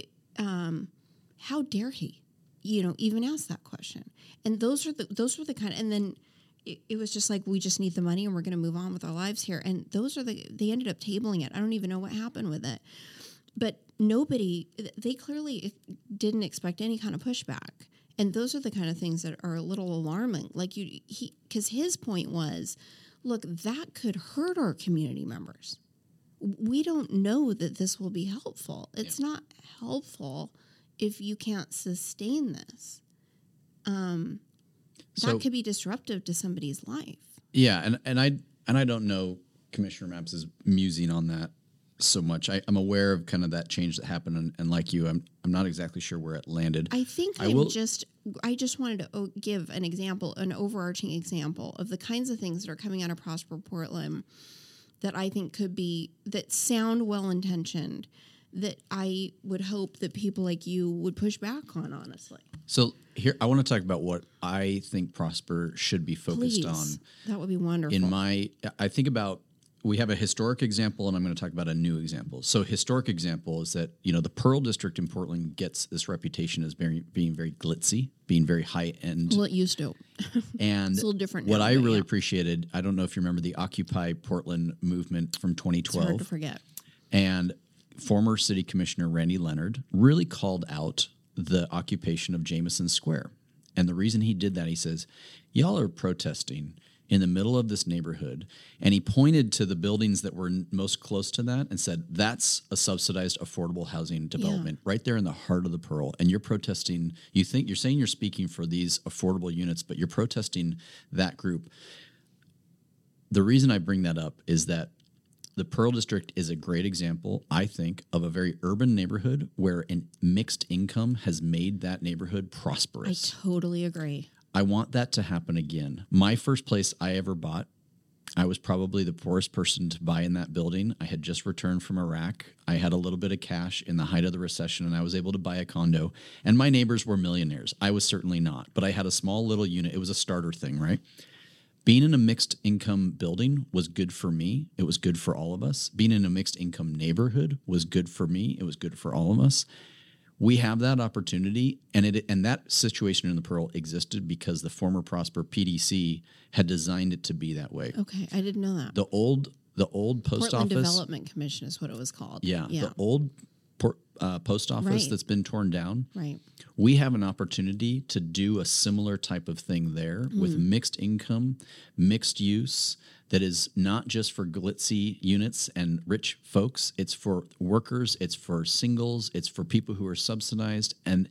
um, how dare he, you know, even ask that question? And those are the those were the kind of, and then it, it was just like, we just need the money and we're going to move on with our lives here. And those are the they ended up tabling it. I don't even know what happened with it, but nobody they clearly didn't expect any kind of pushback. And those are the kind of things that are a little alarming. Like you, he because his point was, look, that could hurt our community members. We don't know that this will be helpful. It's yeah. not helpful if you can't sustain this. Um, so, that could be disruptive to somebody's life. Yeah, and, and I and I don't know Commissioner Maps' musing on that so much. I, I'm aware of kind of that change that happened, and, and like you, I'm I'm not exactly sure where it landed. I think I I'm will, just I just wanted to give an example, an overarching example of the kinds of things that are coming out of Prosper Portland that I think could be, that sound well-intentioned, that I would hope that people like you would push back on, honestly. So here, I want to talk about what I think Prosper should be focused Please. on. That would be wonderful. In my, I think about, we have a historic example, and I'm going to talk about a new example. So historic example is that, you know, the Pearl District in Portland gets this reputation as being, being very glitzy, being very high-end. Well, it used to. And it's a little different what now, I really yeah. appreciated, I don't know if you remember the Occupy Portland movement from twenty twelve. It's hard to forget. And former city commissioner Randy Leonard really called out the occupation of Jameson Square. And the reason he did that, he says, y'all are protesting in the middle of this neighborhood, and he pointed to the buildings that were n- most close to that and said, that's a subsidized affordable housing development right there in the heart of the Pearl. And you're protesting, you think you're saying you're speaking for these affordable units, but you're protesting that group. The reason I bring that up is that the Pearl District is a great example, I think, of a very urban neighborhood where an mixed income has made that neighborhood I prosperous. totally agree. I want that to happen again. My first place I ever bought, I was probably the poorest person to buy in that building. I had just returned from Iraq. I had a little bit of cash in the height of the recession, and I was able to buy a condo. And my neighbors were millionaires. I was certainly not, but I had a small little unit. It was a starter thing, right? Being in a mixed income building was good for me. It was good for all of us. Being in a mixed income neighborhood was good for me. It was good for all of us. We have that opportunity, and it and that situation in the Pearl existed because the former Prosper P D C had designed it to be that way. Okay, I didn't know that. The old the old post Portland office, Development Commission is what it was called. yeah, yeah, the old port, uh, post office Right. that's been torn down. right. We have an opportunity to do a similar type of thing there Mm. with mixed income, mixed use, that is not just for glitzy units and rich folks. It's for workers, it's for singles, it's for people who are subsidized. And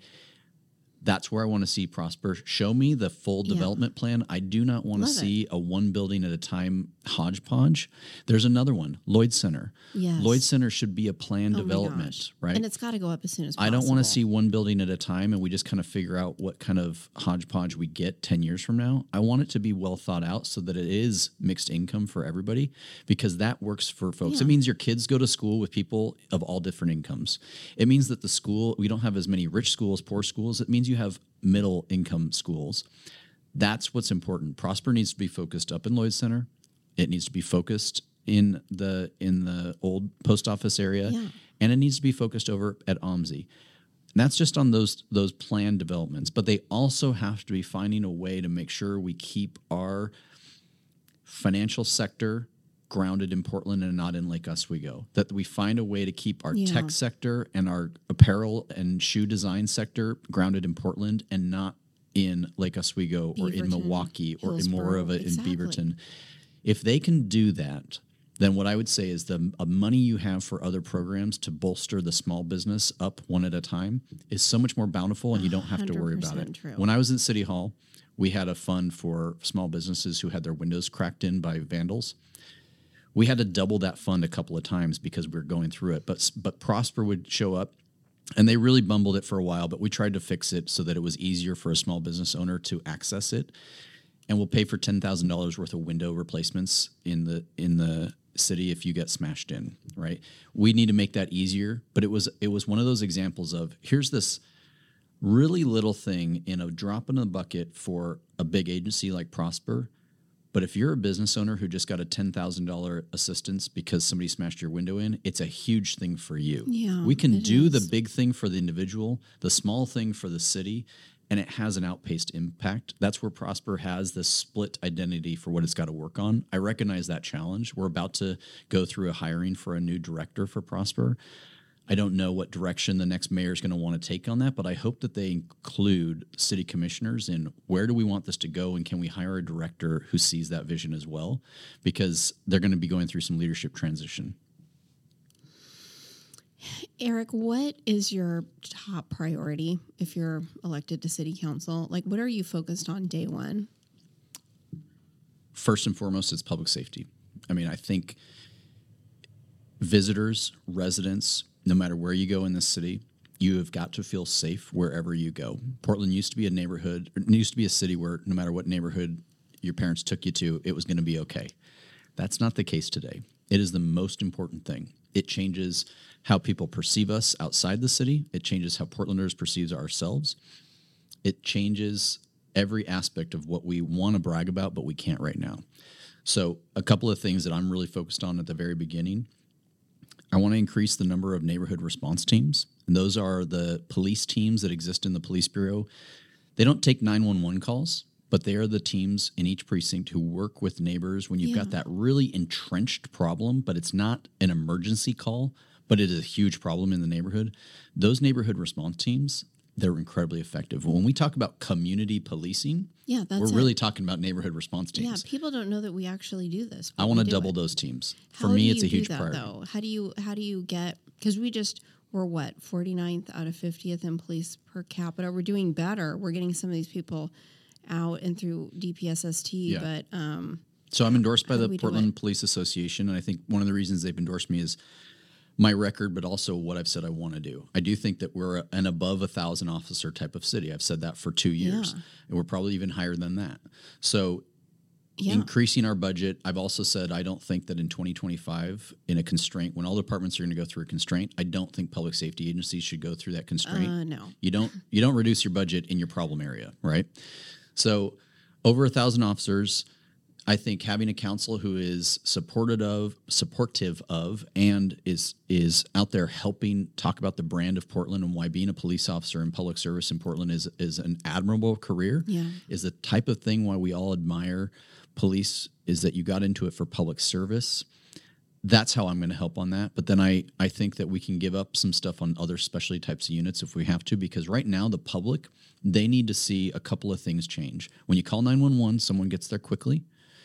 that's where I want to see prosper. Show me the full Yeah. development plan. I do not want to Love it. see a one building at a time hodgepodge. There's another one, Lloyd Center. Yes. Lloyd Center should be a planned Oh my development, gosh. right? And it's got to go up as soon as I possible. don't want to see one building at a time and we just kind of figure out what kind of hodgepodge we get ten years from now. I want it to be well thought out so that it is mixed income for everybody, because that works for folks. Yeah. It means your kids go to school with people of all different incomes. It means that the school, we don't have as many rich schools, poor schools. It means you have middle income schools. That's what's important. Prosper needs to be focused up in Lloyd Center. It needs to be focused in the in the old post office area, Yeah. and it needs to be focused over at O M S I. And that's just on those those planned developments. But they also have to be finding a way to make sure we keep our financial sector grounded in Portland and not in Lake Oswego. That we find a way to keep our Yeah. tech sector and our apparel and shoe design sector grounded in Portland and not in Lake Oswego or in Beaverton, Milwaukee or in more Hillsborough. of it Exactly. in Beaverton. If they can do that, then what I would say is the uh, money you have for other programs to bolster the small business up one at a time is so much more bountiful, and you don't have to worry about it. one hundred percent true. When I was in City Hall, we had a fund for small businesses who had their windows cracked in by vandals. We had to double that fund a couple of times because we were going through it. But but Prosper would show up, and they really bumbled it for a while, but we tried to fix it so that it was easier for a small business owner to access it. And we'll pay for ten thousand dollars worth of window replacements in the in the city if you get smashed in, right? We need to make that easier. But it was it was one of those examples of, here's this really little thing in a drop in the bucket for a big agency like Prosper. But if you're a business owner who just got a ten thousand dollars assistance because somebody smashed your window in, it's a huge thing for you. Yeah, we can it do the is. big thing for the individual, the small thing for the city, and it has an outpaced impact. That's where Prosper has this split identity for what it's got to work on. I recognize that challenge. We're about to go through a hiring for a new director for Prosper. I don't know what direction the next mayor is going to want to take on that, but I hope that they include city commissioners in where do we want this to go, and can we hire a director who sees that vision as well, because they're going to be going through some leadership transition. Eric, what is your top priority if you're elected to city council? Like, what are you focused on day one? First and foremost, it's public safety. I mean, I think visitors, residents, no matter where you go in this city, you have got to feel safe wherever you go. Portland used to be a neighborhood, it used to be a city where no matter what neighborhood your parents took you to, it was going to be okay. That's not the case today. It is the most important thing. It changes how people perceive us outside the city. It changes how Portlanders perceive ourselves. It changes every aspect of what we want to brag about, but we can't right now. So a couple of things that I'm really focused on at the very beginning. I want to increase the number of neighborhood response teams. And those are the police teams that exist in the police bureau. They don't take nine one one calls, but they are the teams in each precinct who work with neighbors when you've Yeah. got that really entrenched problem, but it's not an emergency call, but it is a huge problem in the neighborhood. Those neighborhood response teams they're incredibly effective. When we talk about community policing, Yeah, that's we're it. really talking about neighborhood response Yeah, teams. people don't know that we actually do this. I but want we to do double it. those teams. How For me, do it's a you do huge that, priority. though? How do you how do you get, because we just we're what forty-ninth out of fiftieth in police per capita. We're doing better. We're getting some of these people out and through D P S S T, Yeah. but um, So I'm endorsed by How do the we do Portland it? Police Association, and I think one of the reasons they've endorsed me is my record, but also what I've said I want to do. I do think that we're an above a thousand officer type of city. I've said that for two years, Yeah. and we're probably even higher than that. So yeah, increasing our budget, I've also said I don't think that in twenty twenty-five, in a constraint, when all departments are going to go through a constraint, I don't think public safety agencies should go through that constraint. uh, no, You don't you don't reduce your budget in your problem area, right? So over a thousand officers, I think having a council who is supportive of, supportive of, and is is out there helping talk about the brand of Portland and why being a police officer in public service in Portland is is an admirable career. Yeah. Is the type of thing why we all admire police, is that you got into it for public service. That's how I'm going to help on that. But then I, I think that we can give up some stuff on other specialty types of units if we have to, because right now the public, they need to see a couple of things change. When you call nine one one, someone gets there quickly,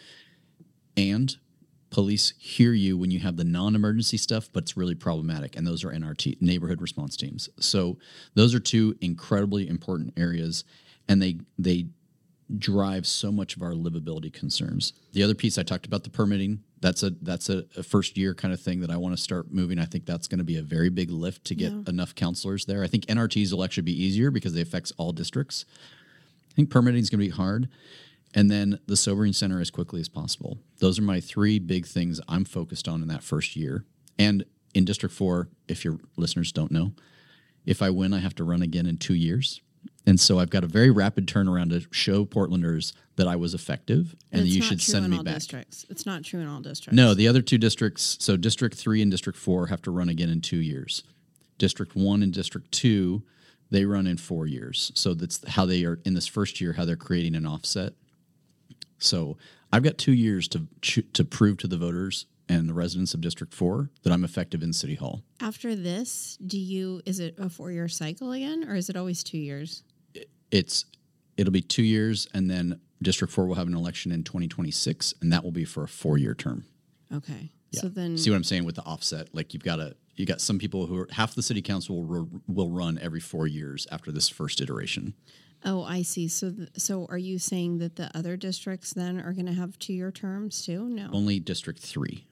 and police hear you when you have the non-emergency stuff, but it's really problematic. And those are N R T, neighborhood response teams. So those are two incredibly important areas, and they they drive so much of our livability concerns. The other piece I talked about, the permitting, that's a that's a, a first year kind of thing that I want to start moving. I think that's going to be a very big lift to get Yeah. enough counselors there. I think N R Ts will actually be easier because they affects all districts. I think permitting is going to be hard. And then the sobering center as quickly as possible. Those are my three big things I'm focused on in that first year. And in District four, if your listeners don't know, if I win, I have to run again in two years. And so I've got a very rapid turnaround to show Portlanders that I was effective, and it's you not should true send in me all back. Districts. It's not true in all districts. No, the other two districts, so District three and District four have to run again in two years. District one and District two, they run in four years. So that's how they are in this first year, how they're creating an offset. So I've got two years to to prove to the voters and the residents of District four that I'm effective in City Hall. After this, do you? Is it a four-year cycle again, or is it always two years? It's it'll be two years, and then District four will have an election in twenty twenty-six, and that will be for a four-year term. Okay. Yeah. So then, See what I'm saying with the offset? Like you've got a you got some people who are half the city council will will run every four years after this first iteration. oh, I see. So, th- so are you saying that the other districts then are going to have two-year terms too? No. Only District three.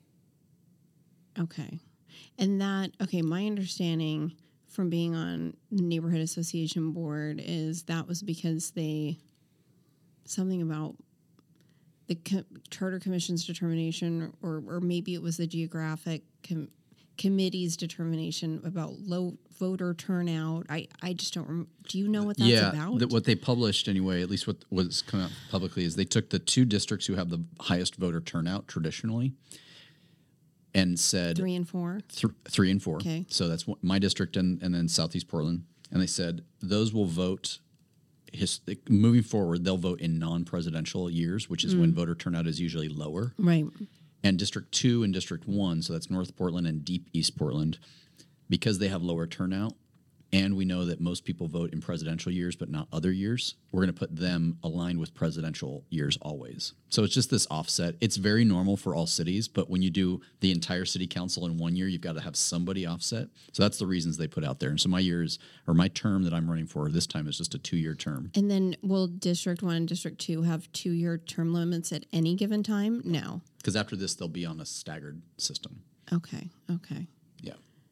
Okay. And that, okay, my understanding from being on the neighborhood association board is that was because they, something about the co- charter commission's determination, or, or maybe it was the geographic com- committee's determination about low voter turnout. I, I just don't rem- do you know what that's yeah, about? th- what they published anyway, at least what was coming out publicly, is they took the two districts who have the highest voter turnout traditionally and said Three and four? th- three and four. Okay. So that's one- my district and, and then Southeast Portland. And they said those will vote his, moving forward. They'll vote in non-presidential years, which is when voter turnout is usually lower. Right. And District two and District one, so that's North Portland and Deep East Portland, because they have lower turnout, and we know that most people vote in presidential years but not other years, we're going to put them aligned with presidential years always. So it's just this offset. It's very normal for all cities, but when you do the entire city council in one year, you've got to have somebody offset. So that's the reasons they put out there. And so my years, or my term that I'm running for this time, is just a two-year term. And then will District one and District two have two-year term limits at any given time? No. Because after this, they'll be on a staggered system. Okay. Okay. Yeah.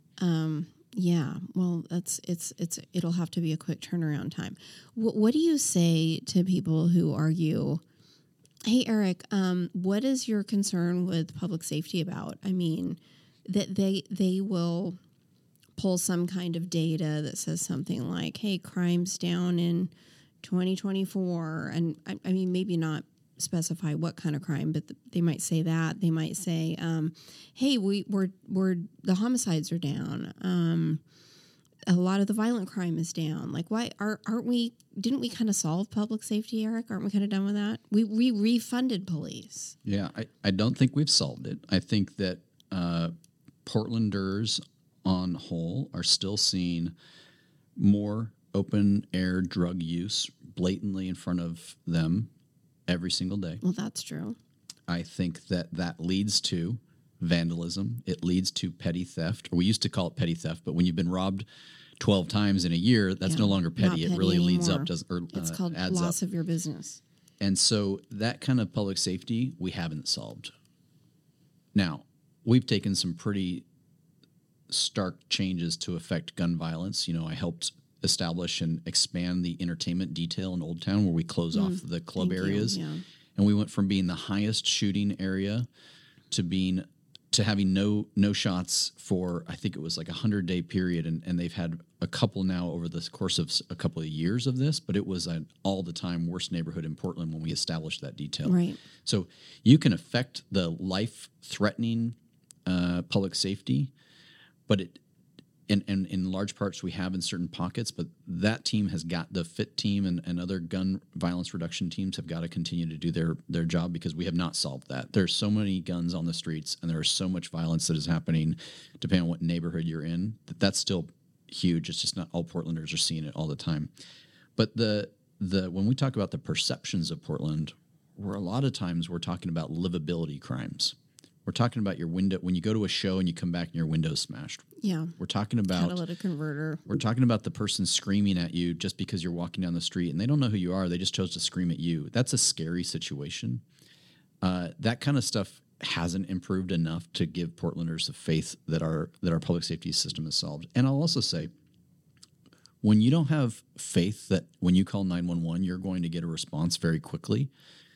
Yeah, well, that's it's it's it'll have to be a quick turnaround time. What, what do you say to people who argue, "Hey, Eric, um, what is your concern with public safety about?" I mean, that they they will pull some kind of data that says something like, "Hey, crime's down in twenty twenty-four," and I, I mean, maybe not specify what kind of crime, but th- they might say that. They might say, um, "Hey, we we're we're the homicides are down. Um, a lot of the violent crime is down. Like, why are aren't we? Didn't we kind of solve public safety, Eric? Aren't we kind of done with that? We we refunded police. Yeah, I, I don't think we've solved it. I think that uh, Portlanders on whole are still seeing more open air drug use blatantly in front of them every single day. Well, that's true. I think that that leads to vandalism. It leads to petty theft, or we used to call it petty theft, but when you've been robbed twelve times in a year, that's Yeah, no longer not petty. It petty really leads anymore. up, does or It's uh, called adds loss up. of your business. And so that kind of public safety we haven't solved. Now, we've taken some pretty stark changes to affect gun violence. You know, I helped establish and expand the entertainment detail in Old Town, where we close off the club Thank you, areas. yeah. And we went from being the highest shooting area to being to having no no shots for, I think it was like a hundred day period, and, and they've had a couple now over the course of a couple of years of this, but it was an all the time worst neighborhood in Portland when we established that detail. Right. So you can affect the life threatening uh, public safety, but it and, and in large parts we have in certain pockets, but that team has got the FIT team and, and other gun violence reduction teams have got to continue to do their, their job, because we have not solved that. There's so many guns on the streets and there is so much violence that is happening depending on what neighborhood you're in, that that's still huge. It's just not all Portlanders are seeing it all the time. But the the when we talk about the perceptions of Portland, we're a lot of times we're talking about livability crimes. We're talking about your window when you go to a show and you come back and your window's smashed. Yeah. We're talking about Catalytic converter. we're talking about the person screaming at you just because you're walking down the street and they don't know who you are. They just chose to scream at you. That's a scary situation. Uh, that kind of stuff hasn't improved enough to give Portlanders the faith that our that our public safety system is solved. And I'll also say, when you don't have faith that when you call nine one one, you're going to get a response very quickly,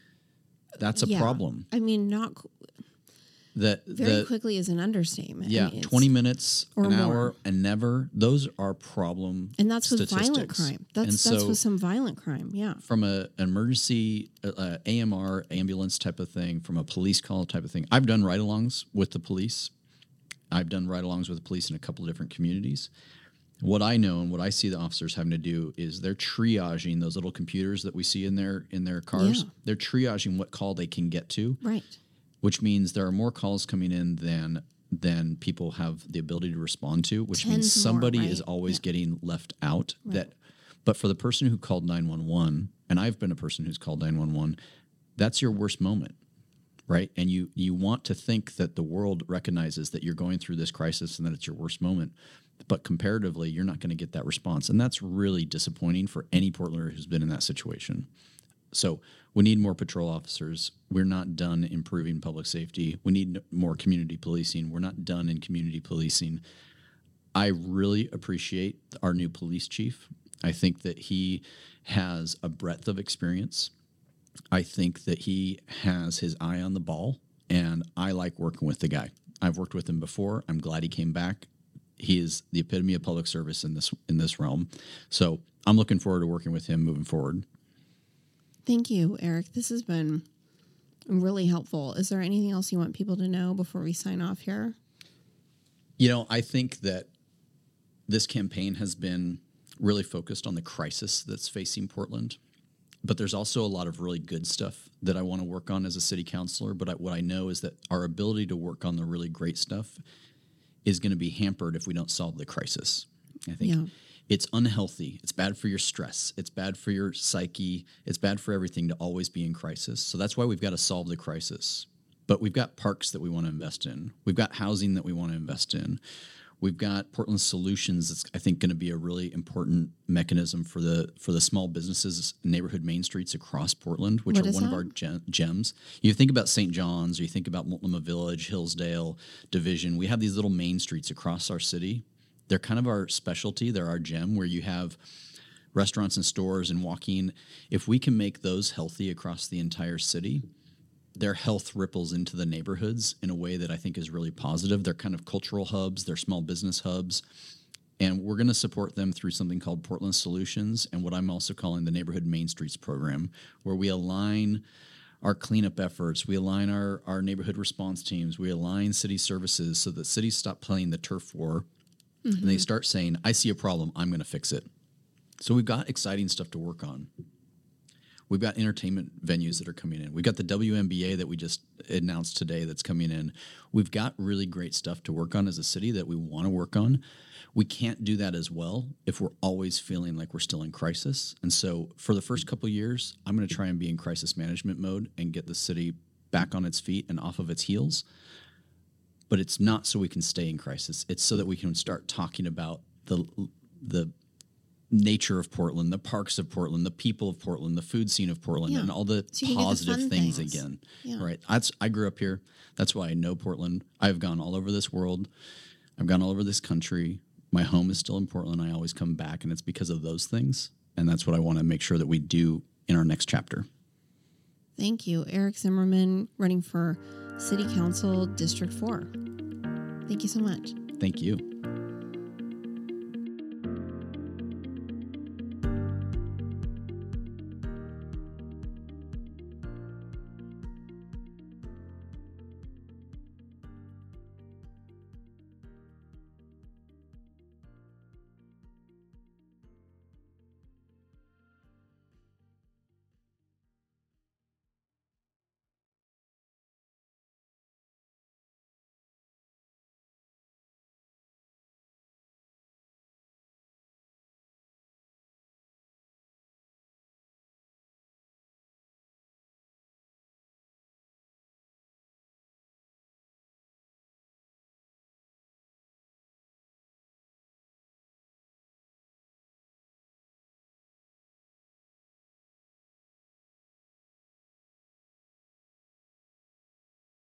that's a Yeah. problem. I mean, not qu- That very the, quickly is an understatement. I Yeah, mean, it's- twenty minutes, or an more. hour, and never. Those are problem And that's with statistics. violent crime. That's And that's so with some violent crime. Yeah. from a an emergency uh, uh, A M R ambulance type of thing, from a police call type of thing. I've done ride-alongs with the police. I've done ride-alongs with the police in a couple of different communities. What I know and what I see the officers having to do is they're triaging those little computers that we see in their in their cars. Yeah. They're triaging what call they can get to, Right. which means there are more calls coming in than than people have the ability to respond to, which Tens means more, somebody right? is always Yeah. getting left out. That, but for the person who called nine one one, and I've been a person who's called nine one one, that's your worst moment, right? And you you want to think that the world recognizes that you're going through this crisis and that it's your worst moment, but comparatively, you're not going to get that response, and that's really disappointing for any Portlander who's been in that situation. So we need more patrol officers. We're not done improving public safety. We need more community policing. We're not done in community policing. I really appreciate our new police chief. I think that he has a breadth of experience. I think that he has his eye on the ball, and I like working with the guy. I've worked with him before. I'm glad he came back. He is the epitome of public service in this in this realm. So I'm looking forward to working with him moving forward. Thank you, Eric. This has been really helpful. Is there anything else you want people to know before we sign off here? You know, I think that this campaign has been really focused on the crisis that's facing Portland, but there's also a lot of really good stuff that I want to work on as a city councilor. But I, what I know is that our ability to work on the really great stuff is going to be hampered if we don't solve the crisis. I think Yeah. it's unhealthy. It's bad for your stress. It's bad for your psyche. It's bad for everything to always be in crisis. So that's why we've got to solve the crisis. But we've got parks that we want to invest in. We've got housing that we want to invest in. We've got Portland Solutions that's, I think, going to be a really important mechanism for the for the small businesses, neighborhood main streets across Portland, which What are is one of that? our gem- gems. You think about Saint John's, or you think about Multnomah Village, Hillsdale, Division. We have these little main streets across our city. They're kind of our specialty. They're our gem, where you have restaurants and stores and walking. If we can make those healthy across the entire city, their health ripples into the neighborhoods in a way that I think is really positive. They're kind of cultural hubs. They're small business hubs. And we're going to support them through something called Portland Solutions and what I'm also calling the Neighborhood Main Streets program, where we align our cleanup efforts, we align our, our neighborhood response teams, we align city services so that cities stop playing the turf war and they start saying, I see a problem, I'm going to fix it. So we've got exciting stuff to work on. We've got entertainment venues that are coming in. We've got the W N B A that we just announced today that's coming in. We've got really great stuff to work on as a city that we want to work on. We can't do that as well if we're always feeling like we're still in crisis. And so for the first couple of years, I'm going to try and be in crisis management mode and get the city back on its feet and off of its heels. But it's not so we can stay in crisis. It's so that we can start talking about the the nature of Portland, the parks of Portland, the people of Portland, the food scene of Portland, Yeah. and all the So you can get the positive fun things, things. again. Yeah. Right. That's I grew up here. That's why I know Portland. I've gone all over this world. I've gone all over this country. My home is still in Portland. I always come back, and it's because of those things. And that's what I want to make sure that we do in our next chapter. Thank you. Eric Zimmerman, running for City Council District four. Thank you so much. Thank you.